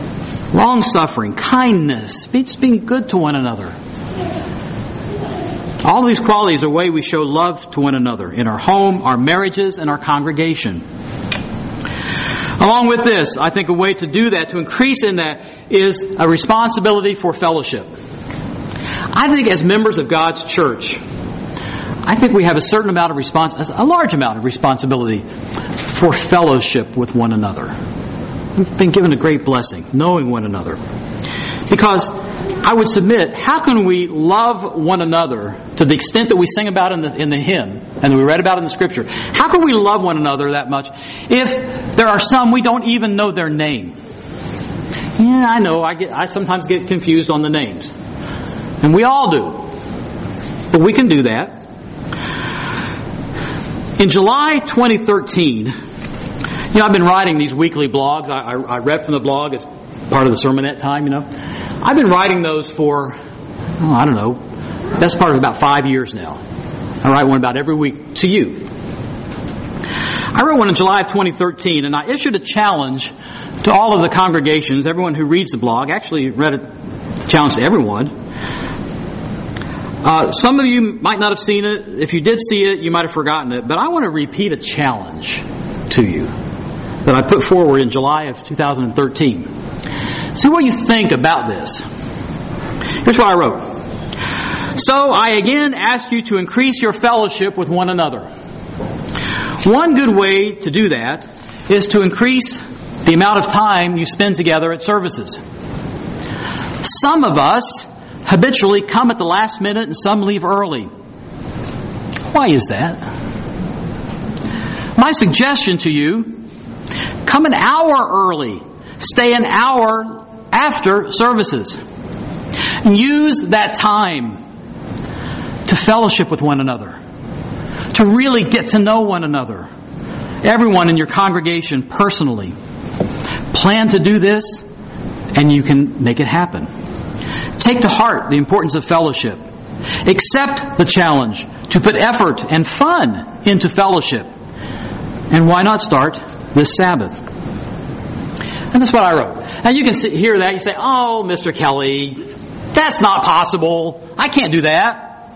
long suffering, kindness, just being good to one another. All of these qualities are a way we show love to one another in our home, our marriages, and our congregation. Along with this, I think a way to do that, to increase in that, is a responsibility for fellowship. I think as members of God's church, I think we have a certain amount of respons- a large amount of responsibility for fellowship with one another. We've been given a great blessing, knowing one another. Because I would submit, how can we love one another to the extent that we sing about in the, in the hymn and that we read about in the Scripture? How can we love one another that much if there are some we don't even know their name? Yeah, I know. I get. I sometimes get confused on the names. And we all do. But we can do that. In July twenty thirteen, you know, I've been writing these weekly blogs. I, I, I read from the blog as part of the sermonette time, you know. I've been writing those for, oh, I don't know, best part of about five years now. I write one about every week to you. I wrote one in July of twenty thirteen, and I issued a challenge to all of the congregations, everyone who reads the blog. Actually read a challenge to everyone. Uh, some of you might not have seen it. If you did see it, you might have forgotten it. But I want to repeat a challenge to you that I put forward in July of two thousand thirteen. See what you think about this. Here's what I wrote. So I again ask you to increase your fellowship with one another. One good way to do that is to increase the amount of time you spend together at services. Some of us habitually come at the last minute and some leave early. Why is that? My suggestion to you, come an hour early. Stay an hour after services. Use that time to fellowship with one another. To really get to know one another. Everyone in your congregation personally. Plan to do this and you can make it happen. Take to heart the importance of fellowship. Accept the challenge to put effort and fun into fellowship. And why not start this Sabbath? And that's what I wrote. Now you can sit, hear that. You say, oh, Mister Kelly, that's not possible. I can't do that.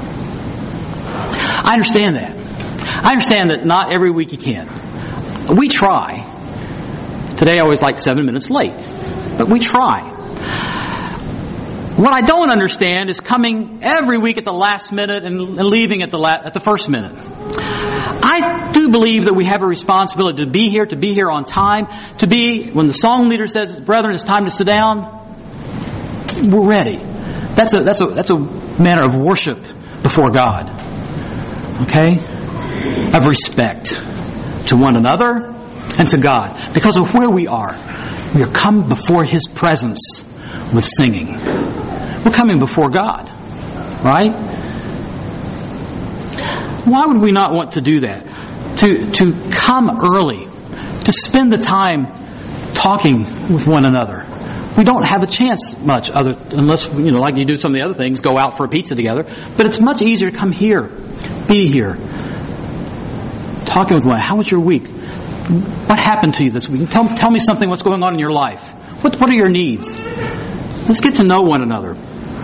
I understand that. I understand that not every week you can. We try. Today I was like seven minutes late. But we try. What I don't understand is coming every week at the last minute and, and leaving at the la- at the first minute. I do believe that we have a responsibility to be here, to be here on time, to be, when the song leader says, brethren, it's time to sit down, we're ready. That's a, that's a, that's a manner of worship before God. Okay? Of respect to one another and to God. Because of where we are. We are come before His presence with singing. We're coming before God. Right? Why would we not want to do that? To to come early, to spend the time talking with one another. We don't have a chance much other unless, you know, like you do some of the other things, go out for a pizza together. But it's much easier to come here, be here, talking with one. How was your week? What happened to you this week? Tell tell me something. What's going on in your life? What what are your needs? Let's get to know one another.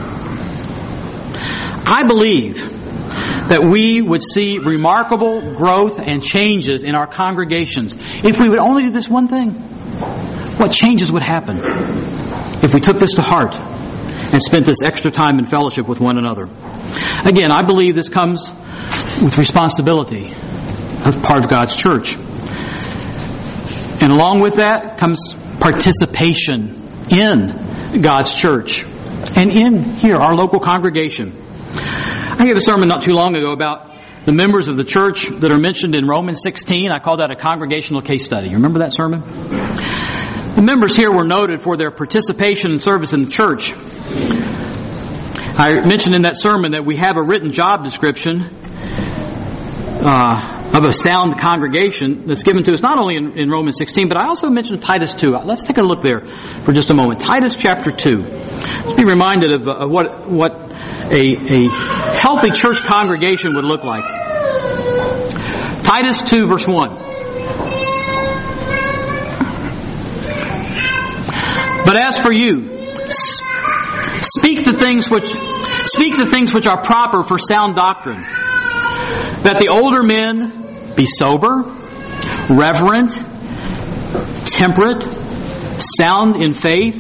I believe that we would see remarkable growth and changes in our congregations if we would only do this one thing. What changes would happen if we took this to heart and spent this extra time in fellowship with one another? Again, I believe this comes with responsibility as part of God's church. And along with that comes participation in God's church and in here, our local congregation. I gave a sermon not too long ago about the members of the church that are mentioned in Romans sixteen. I call that a congregational case study. You remember that sermon? The members here were noted for their participation and service in the church. I mentioned in that sermon that we have a written job description uh, of a sound congregation that's given to us not only in, in Romans sixteen, but I also mentioned Titus two. Let's take a look there for just a moment. Titus chapter two. Let's be reminded of, of what what a, a healthy church congregation would look like. Titus two, verse one. But as for you, speak the things which Speak the things which are proper for sound doctrine, that the older men be sober, reverent, temperate, sound in faith,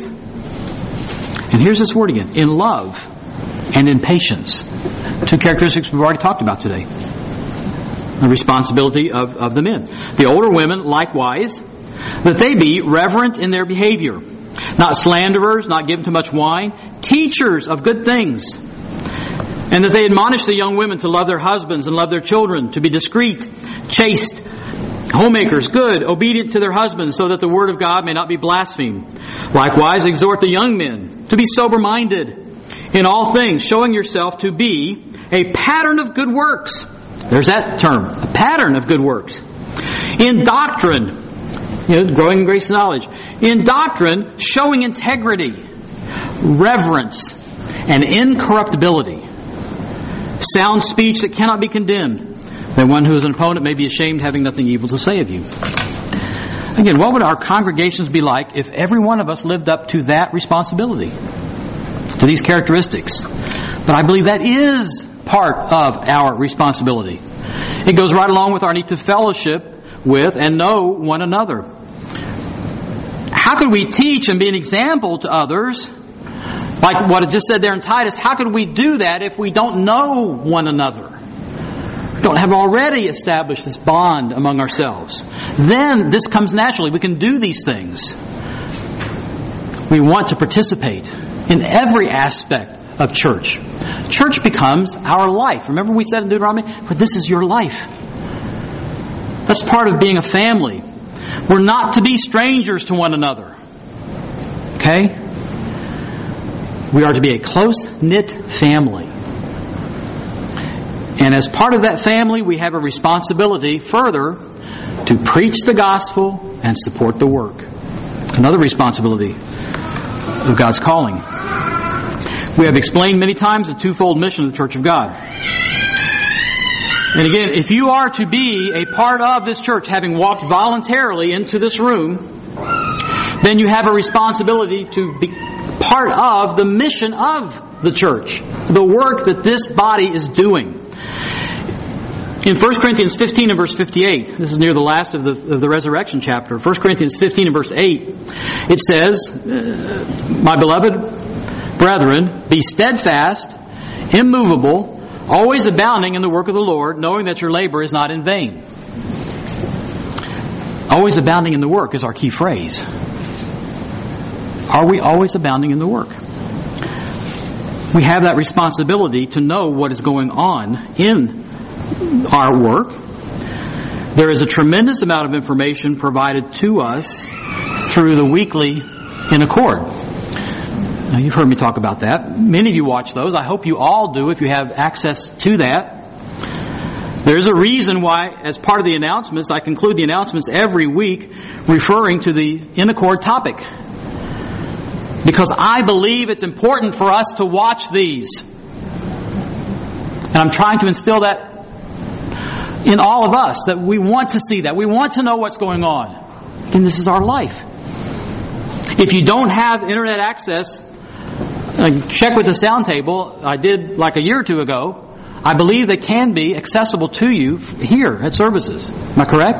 and here's this word again, in love and in patience. Two characteristics we've already talked about today. The responsibility of, of the men. The older women, likewise, that they be reverent in their behavior, not slanderers, not given to much wine, teachers of good things, and that they admonish the young women to love their husbands and love their children, to be discreet, chaste, homemakers, good, obedient to their husbands, so that the word of God may not be blasphemed. Likewise, exhort the young men to be sober-minded in all things, showing yourself to be a pattern of good works. There's that term, a pattern of good works. In doctrine, you know, growing in grace and knowledge. In doctrine, showing integrity, reverence, and incorruptibility. Sound speech that cannot be condemned, that one who is an opponent may be ashamed, having nothing evil to say of you. Again, what would our congregations be like if every one of us lived up to that responsibility, to these characteristics? But I believe that is part of our responsibility. It goes right along with our need to fellowship with and know one another. How could we teach and be an example to others, like what it just said there in Titus? How could we do that if we don't know one another? We don't have already established this bond among ourselves. Then this comes naturally. We can do these things. We want to participate in every aspect of church. Church becomes our life. Remember we said in Deuteronomy, for this is your life. That's part of being a family. We're not to be strangers to one another. Okay? We are to be a close-knit family. And as part of that family, we have a responsibility further to preach the gospel and support the work. Another responsibility of God's calling. We have explained many times the twofold mission of the Church of God. And again, if you are to be a part of this church, having walked voluntarily into this room, then you have a responsibility to be part of the mission of the church, the work that this body is doing. In First Corinthians fifteen and verse fifty-eight, this is near the last of the, of the resurrection chapter, First Corinthians fifteen and verse eight, it says, my beloved brethren, be steadfast, immovable, always abounding in the work of the Lord, knowing that your labor is not in vain. Always abounding in the work is our key phrase. Are we always abounding in the work? We have that responsibility to know what is going on in our work. There is a tremendous amount of information provided to us through the weekly In Accord. Now, you've heard me talk about that. Many of you watch those. I hope you all do if you have access to that. There's a reason why, as part of the announcements, I conclude the announcements every week referring to the In Accord topic. Because I believe it's important for us to watch these. And I'm trying to instill that in all of us, that we want to see that. We want to know what's going on. And this is our life. If you don't have internet access, check with the sound table. I did like a year or two ago. I believe they can be accessible to you here at services. Am I correct?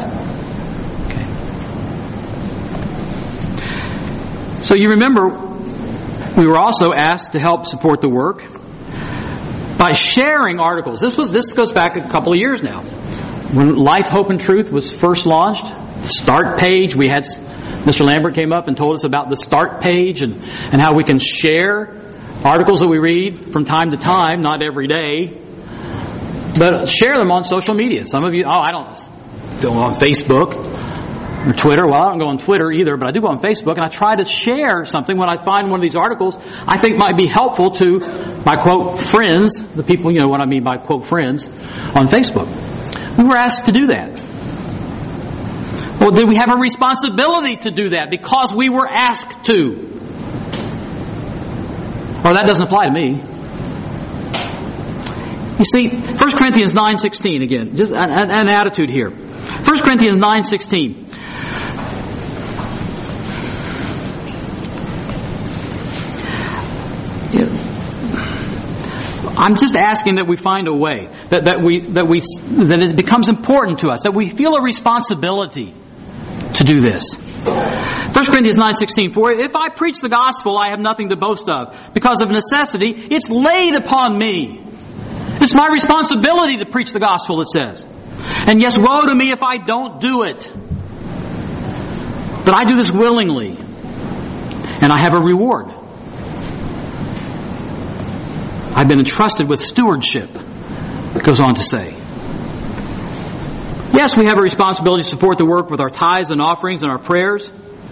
Okay. So you remember, we were also asked to help support the work by sharing articles. This was this goes back a couple of years now. When Life, Hope, and Truth was first launched, the start page, we had Mister Lambert came up and told us about the start page and, and how we can share articles that we read from time to time, not every day, but share them on social media. Some of you, oh, I don't go on Facebook or Twitter. Well, I don't go on Twitter either, but I do go on Facebook, and I try to share something when I find one of these articles I think might be helpful to my, quote, friends, the people, you know what I mean by, quote, friends, on Facebook. We were asked to do that. Well, did we have a responsibility to do that because we were asked to? Well, that doesn't apply to me. You see, First Corinthians nine sixteen again, just an, an attitude here. First Corinthians nine sixteen. I'm just asking that we find a way, that, that we that we that it becomes important to us, that we feel a responsibility to do this. First Corinthians nine sixteen, for if I preach the gospel, I have nothing to boast of. Because of necessity, it's laid upon me. It's my responsibility to preach the gospel, it says. And yes, woe to me if I don't do it. But I do this willingly. And I have a reward. I've been entrusted with stewardship, it goes on to say. Yes, we have a responsibility to support the work with our tithes and offerings and our prayers.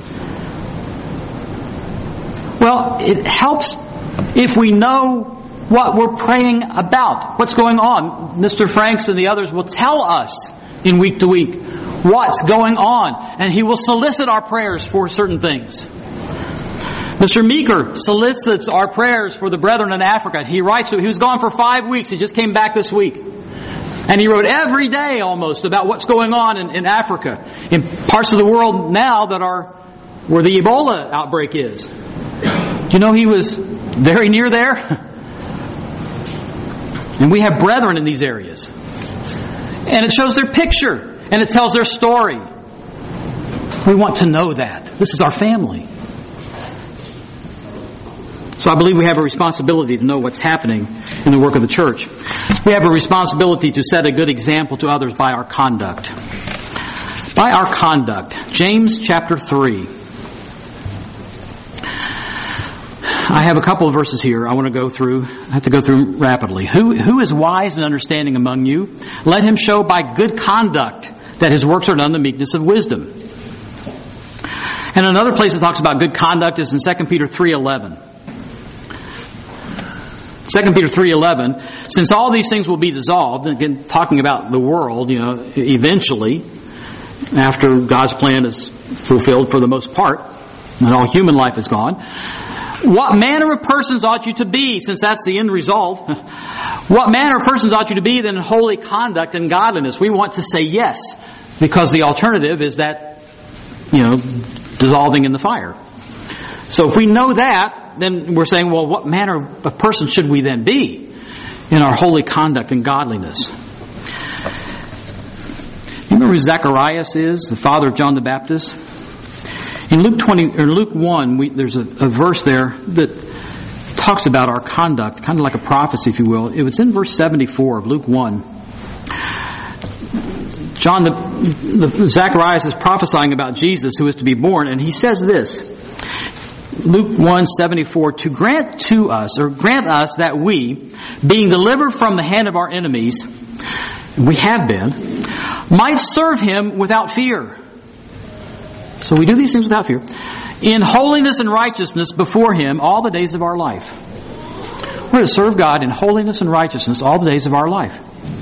Well, it helps if we know what we're praying about, what's going on. Mister Franks and the others will tell us in week to week what's going on, and he will solicit our prayers for certain things. Mister Meeker solicits our prayers for the brethren in Africa. He writes, he was gone for five weeks. He just came back this week. And he wrote every day almost about what's going on in, in Africa, in parts of the world now that are where the Ebola outbreak is. Do you know he was very near there? And we have brethren in these areas. And it shows their picture, and it tells their story. We want to know that. This is our family. So I believe we have a responsibility to know what's happening in the work of the church. We have a responsibility to set a good example to others by our conduct. By our conduct. James chapter three. I have a couple of verses here I want to go through. I have to go through rapidly. Who, who is wise and understanding among you? Let him show by good conduct that his works are done in the meekness of wisdom. And another place that talks about good conduct is in Second Peter three eleven. Second Peter three eleven, since all these things will be dissolved, again talking about the world, you know, eventually, after God's plan is fulfilled for the most part, and all human life is gone, what manner of persons ought you to be, since that's the end result? What manner of persons ought you to be then in holy conduct and godliness? We want to say yes, because the alternative is that, you know, dissolving in the fire. So if we know that, then we're saying, well, what manner of person should we then be in our holy conduct and godliness? You remember who Zacharias is, the father of John the Baptist? In Luke twenty or Luke one, we, there's a, a verse there that talks about our conduct, kind of like a prophecy, if you will. It was in verse seventy-four of Luke one. John the, the Zacharias is prophesying about Jesus who is to be born, and he says this. Luke one seventy-four, to grant to us, or grant us that we, being delivered from the hand of our enemies, we have been, might serve Him without fear. So we do these things without fear. In holiness and righteousness before Him all the days of our life. We're to serve God in holiness and righteousness all the days of our life.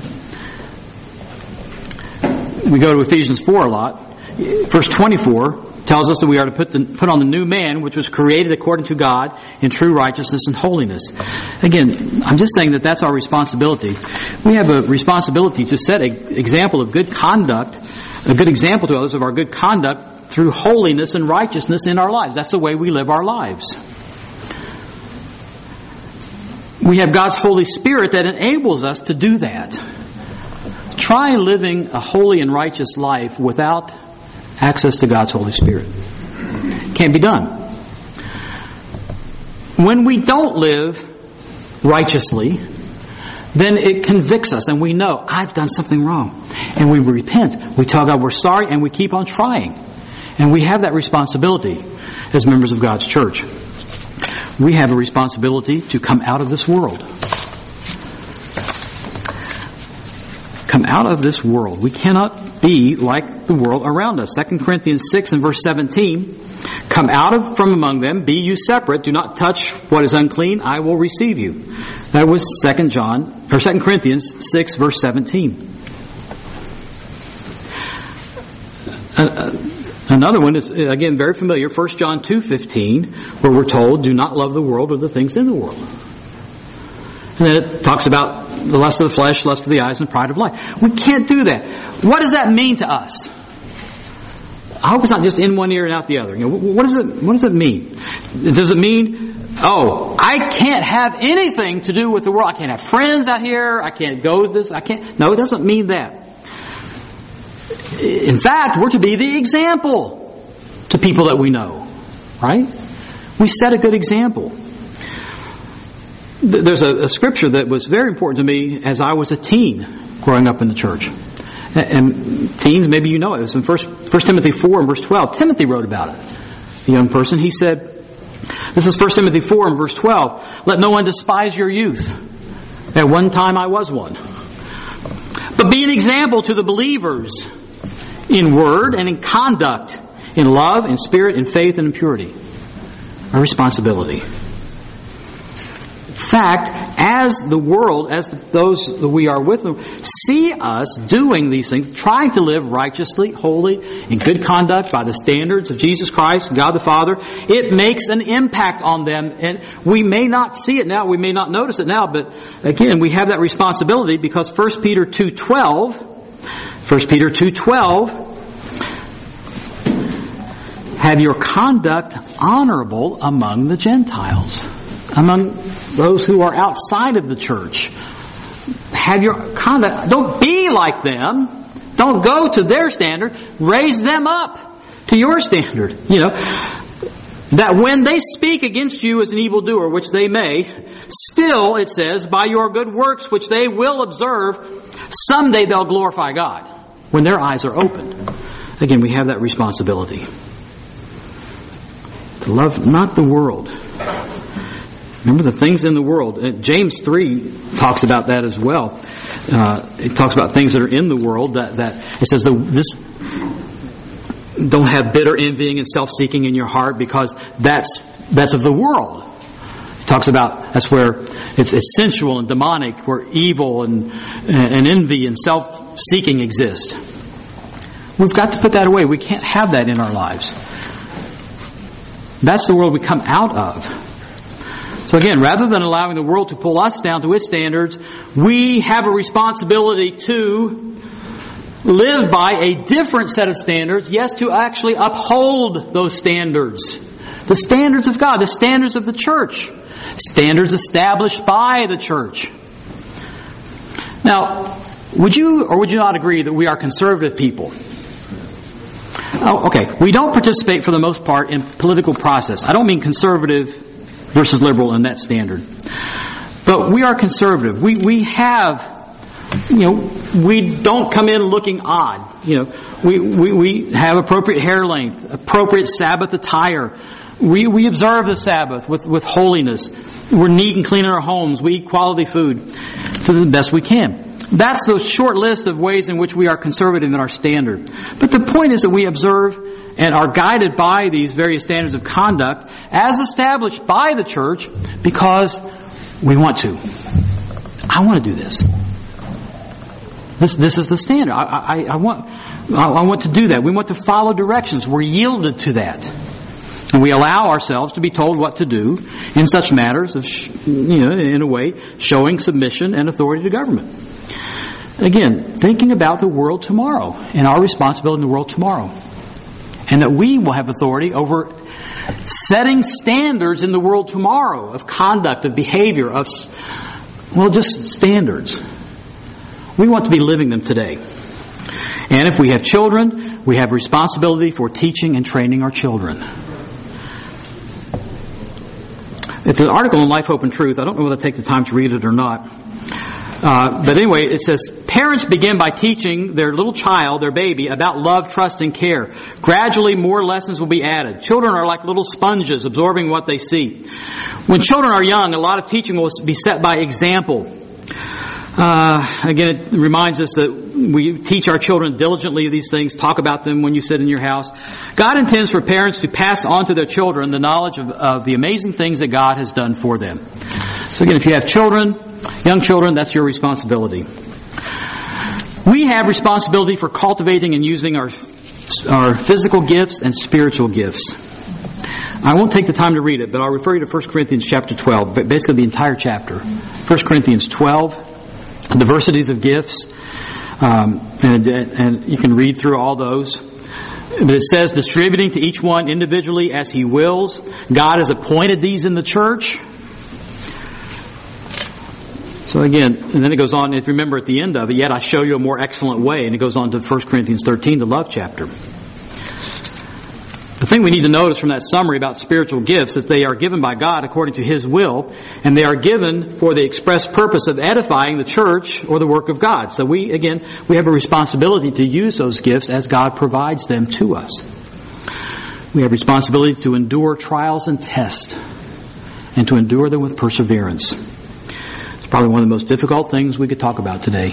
We go to Ephesians four a lot. Verse twenty-four tells us that we are to put the, put on the new man, which was created according to God in true righteousness and holiness. Again, I'm just saying that that's our responsibility. We have a responsibility to set an example of good conduct, a good example to others of our good conduct through holiness and righteousness in our lives. That's the way we live our lives. We have God's Holy Spirit that enables us to do that. Try living a holy and righteous life without access to God's Holy Spirit. Can't be done. When we don't live righteously, then it convicts us and we know, I've done something wrong. And we repent. We tell God we're sorry and we keep on trying. And we have that responsibility as members of God's church. We have a responsibility to come out of this world. Come out of this world. We cannot be like the world around us. Second Corinthians six and verse seventeen. Come out of from among them, be you separate, do not touch what is unclean, I will receive you. That was Second John or Second Corinthians six verse seventeen. Another one is again very familiar, First John two fifteen, where we're told, do not love the world or the things in the world. And then it talks about the lust of the flesh, lust of the eyes, and pride of life. We can't do that. What does that mean to us? I hope it's not just in one ear and out the other. You know, what does it, what does it mean? Does it mean, oh, I can't have anything to do with the world. I can't have friends out here. I can't go to this. I can't. No, it doesn't mean that. In fact, we're to be the example to people that we know. Right? We set a good example. There's a, a scripture that was very important to me as I was a teen growing up in the church. And teens, maybe you know it. It was in First Timothy four and verse twelve. Timothy wrote about it. A young person. He said, this is First Timothy four and verse twelve. Let no one despise your youth. At one time I was one. But be an example to the believers in word and in conduct, in love, in spirit, in faith, and in purity. Our responsibility. In fact, as the world, as those that we are with them, see us doing these things, trying to live righteously, holy, in good conduct by the standards of Jesus Christ, God the Father, it makes an impact on them. And we may not see it now, we may not notice it now, but again, we have that responsibility because First Peter two twelve, First Peter two twelve, have your conduct honorable among the Gentiles. Among those who are outside of the church. Have your conduct, don't be like them. Don't go to their standard. Raise them up to your standard. You know, that when they speak against you as an evildoer, which they may, still, it says, by your good works which they will observe, someday they'll glorify God when their eyes are opened. Again, we have that responsibility. To love not the world. Remember the things in the world. James three talks about that as well. Uh, it talks about things that are in the world. That, that it says the, this don't have bitter envying and self-seeking in your heart because that's that's of the world. It talks about that's where it's, it's sensual and demonic, where evil and and envy and self-seeking exist. We've got to put that away. We can't have that in our lives. That's the world we come out of. So again, rather than allowing the world to pull us down to its standards, we have a responsibility to live by a different set of standards, yes, to actually uphold those standards. The standards of God, the standards of the church, standards established by the church. Now, would you or would you not agree that we are conservative people? Oh, okay, we don't participate for the most part in political process. I don't mean conservative versus liberal in that standard. But we are conservative. We we have, you know, we don't come in looking odd. You know, we, we, we have appropriate hair length, appropriate Sabbath attire. We we observe the Sabbath with, with holiness. We're neat and clean in our homes. We eat quality food to the best we can. That's the short list of ways in which we are conservative in our standard. But the point is that we observe and are guided by these various standards of conduct as established by the church because we want to. I want to do this. This this is the standard. I, I, I want I want to do that. We want to follow directions. We're yielded to that. And we allow ourselves to be told what to do in such matters of, you know, in a way, showing submission and authority to government. Again, thinking about the world tomorrow and our responsibility in the world tomorrow. And that we will have authority over setting standards in the world tomorrow of conduct, of behavior, of, well, just standards. We want to be living them today. And if we have children, we have responsibility for teaching and training our children. It's an article in Life, Hope, and Truth. I don't know whether to take the time to read it or not. Uh, but anyway, it says, parents begin by teaching their little child, their baby, about love, trust, and care. Gradually, more lessons will be added. Children are like little sponges, absorbing what they see. When children are young, a lot of teaching will be set by example. Uh, again, it reminds us that we teach our children diligently these things, talk about them when you sit in your house. God intends for parents to pass on to their children the knowledge of, of the amazing things that God has done for them. So again, if you have children, young children, that's your responsibility. We have responsibility for cultivating and using our our physical gifts and spiritual gifts. I won't take the time to read it, but I'll refer you to First Corinthians chapter twelve, basically the entire chapter. First Corinthians twelve, diversities of gifts, um, and, and you can read through all those. But it says distributing to each one individually as He wills. God has appointed these in the church. So again, and then it goes on, if you remember at the end of it, yet I show you a more excellent way. And it goes on to First Corinthians thirteen, the love chapter. The thing we need to notice from that summary about spiritual gifts is they are given by God according to His will, and they are given for the express purpose of edifying the church or the work of God. So we, again, we have a responsibility to use those gifts as God provides them to us. We have responsibility to endure trials and tests, and to endure them with perseverance. It's probably one of the most difficult things we could talk about today.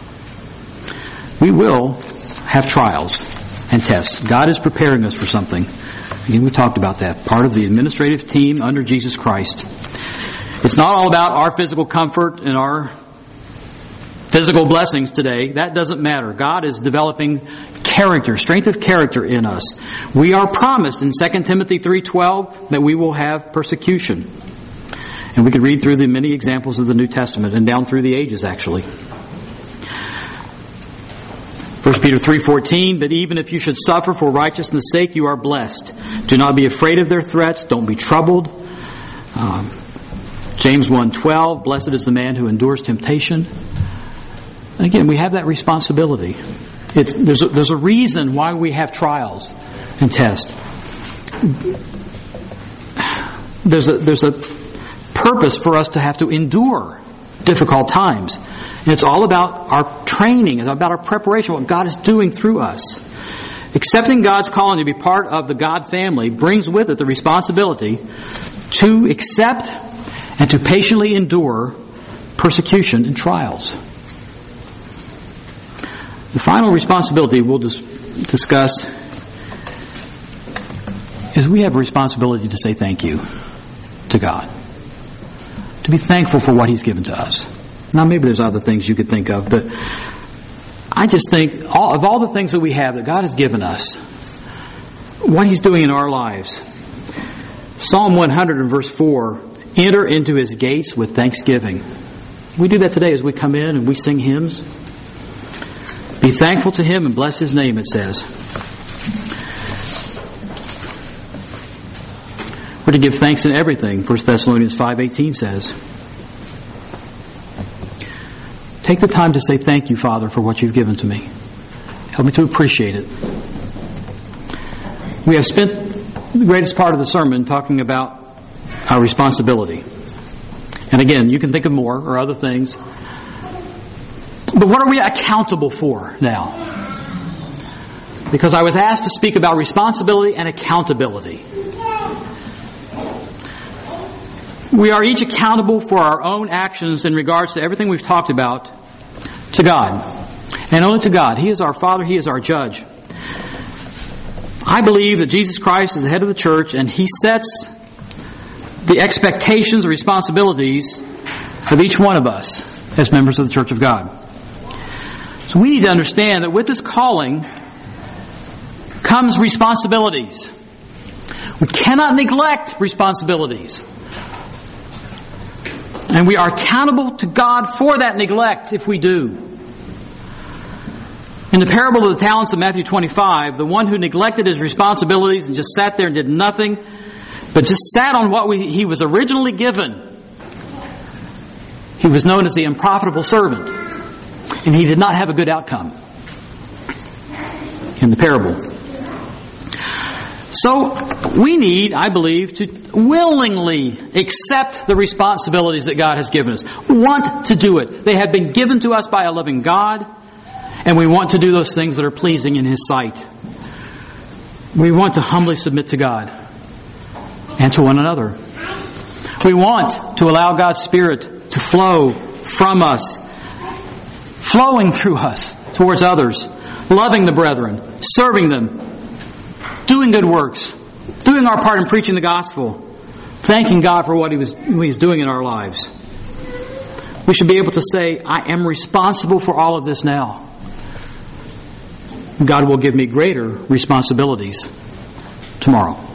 We will have trials and tests. God is preparing us for something. Again, we talked about that. Part of the administrative team under Jesus Christ. It's not all about our physical comfort and our physical blessings today. That doesn't matter. God is developing character, strength of character in us. We are promised in Second Timothy three twelve that we will have persecution. And we could read through the many examples of the New Testament and down through the ages, actually. First Peter three fourteen, but even if you should suffer for righteousness' sake, you are blessed. Do not be afraid of their threats. Don't be troubled. Um, James one twelve, blessed is the man who endures temptation. Again, we have that responsibility. It's, there's, a, there's a reason why we have trials and tests. There's a, there's a purpose for us to have to endure difficult times. And it's all about our training. It's about our preparation, what God is doing through us. Accepting God's calling to be part of the God family brings with it the responsibility to accept and to patiently endure persecution and trials. The final responsibility we'll dis- discuss is we have a responsibility to say thank you to God. To be thankful for what He's given to us. Now maybe there's other things you could think of, but I just think all, of all the things that we have that God has given us, what He's doing in our lives. Psalm one hundred and verse four, enter into His gates with thanksgiving. We do that today as we come in and we sing hymns. Be thankful to Him and bless His name, it says. We're to give thanks in everything, First Thessalonians five eighteen says. Take the time to say thank you, Father, for what You've given to me. Help me to appreciate it. We have spent the greatest part of the sermon talking about our responsibility. And again, you can think of more or other things. But what are we accountable for now? Because I was asked to speak about responsibility and accountability. We are each accountable for our own actions in regards to everything we've talked about to God. And only to God. He is our Father. He is our judge. I believe that Jesus Christ is the head of the church and He sets the expectations and responsibilities of each one of us as members of the Church of God. So we need to understand that with this calling comes responsibilities. We cannot neglect responsibilities. And we are accountable to God for that neglect if we do. In the parable of the talents of Matthew twenty-five, the one who neglected his responsibilities and just sat there and did nothing, but just sat on what we, he was originally given, he was known as the unprofitable servant. And he did not have a good outcome in the parable. So we need, I believe, to willingly accept the responsibilities that God has given us. Want to do it. They have been given to us by a loving God, and we want to do those things that are pleasing in His sight. We want to humbly submit to God and to one another. We want to allow God's Spirit to flow from us, flowing through us towards others, loving the brethren, serving them, doing good works, doing our part in preaching the gospel, thanking God for what He was what He's doing in our lives. We should be able to say, I am responsible for all of this now. God will give me greater responsibilities tomorrow.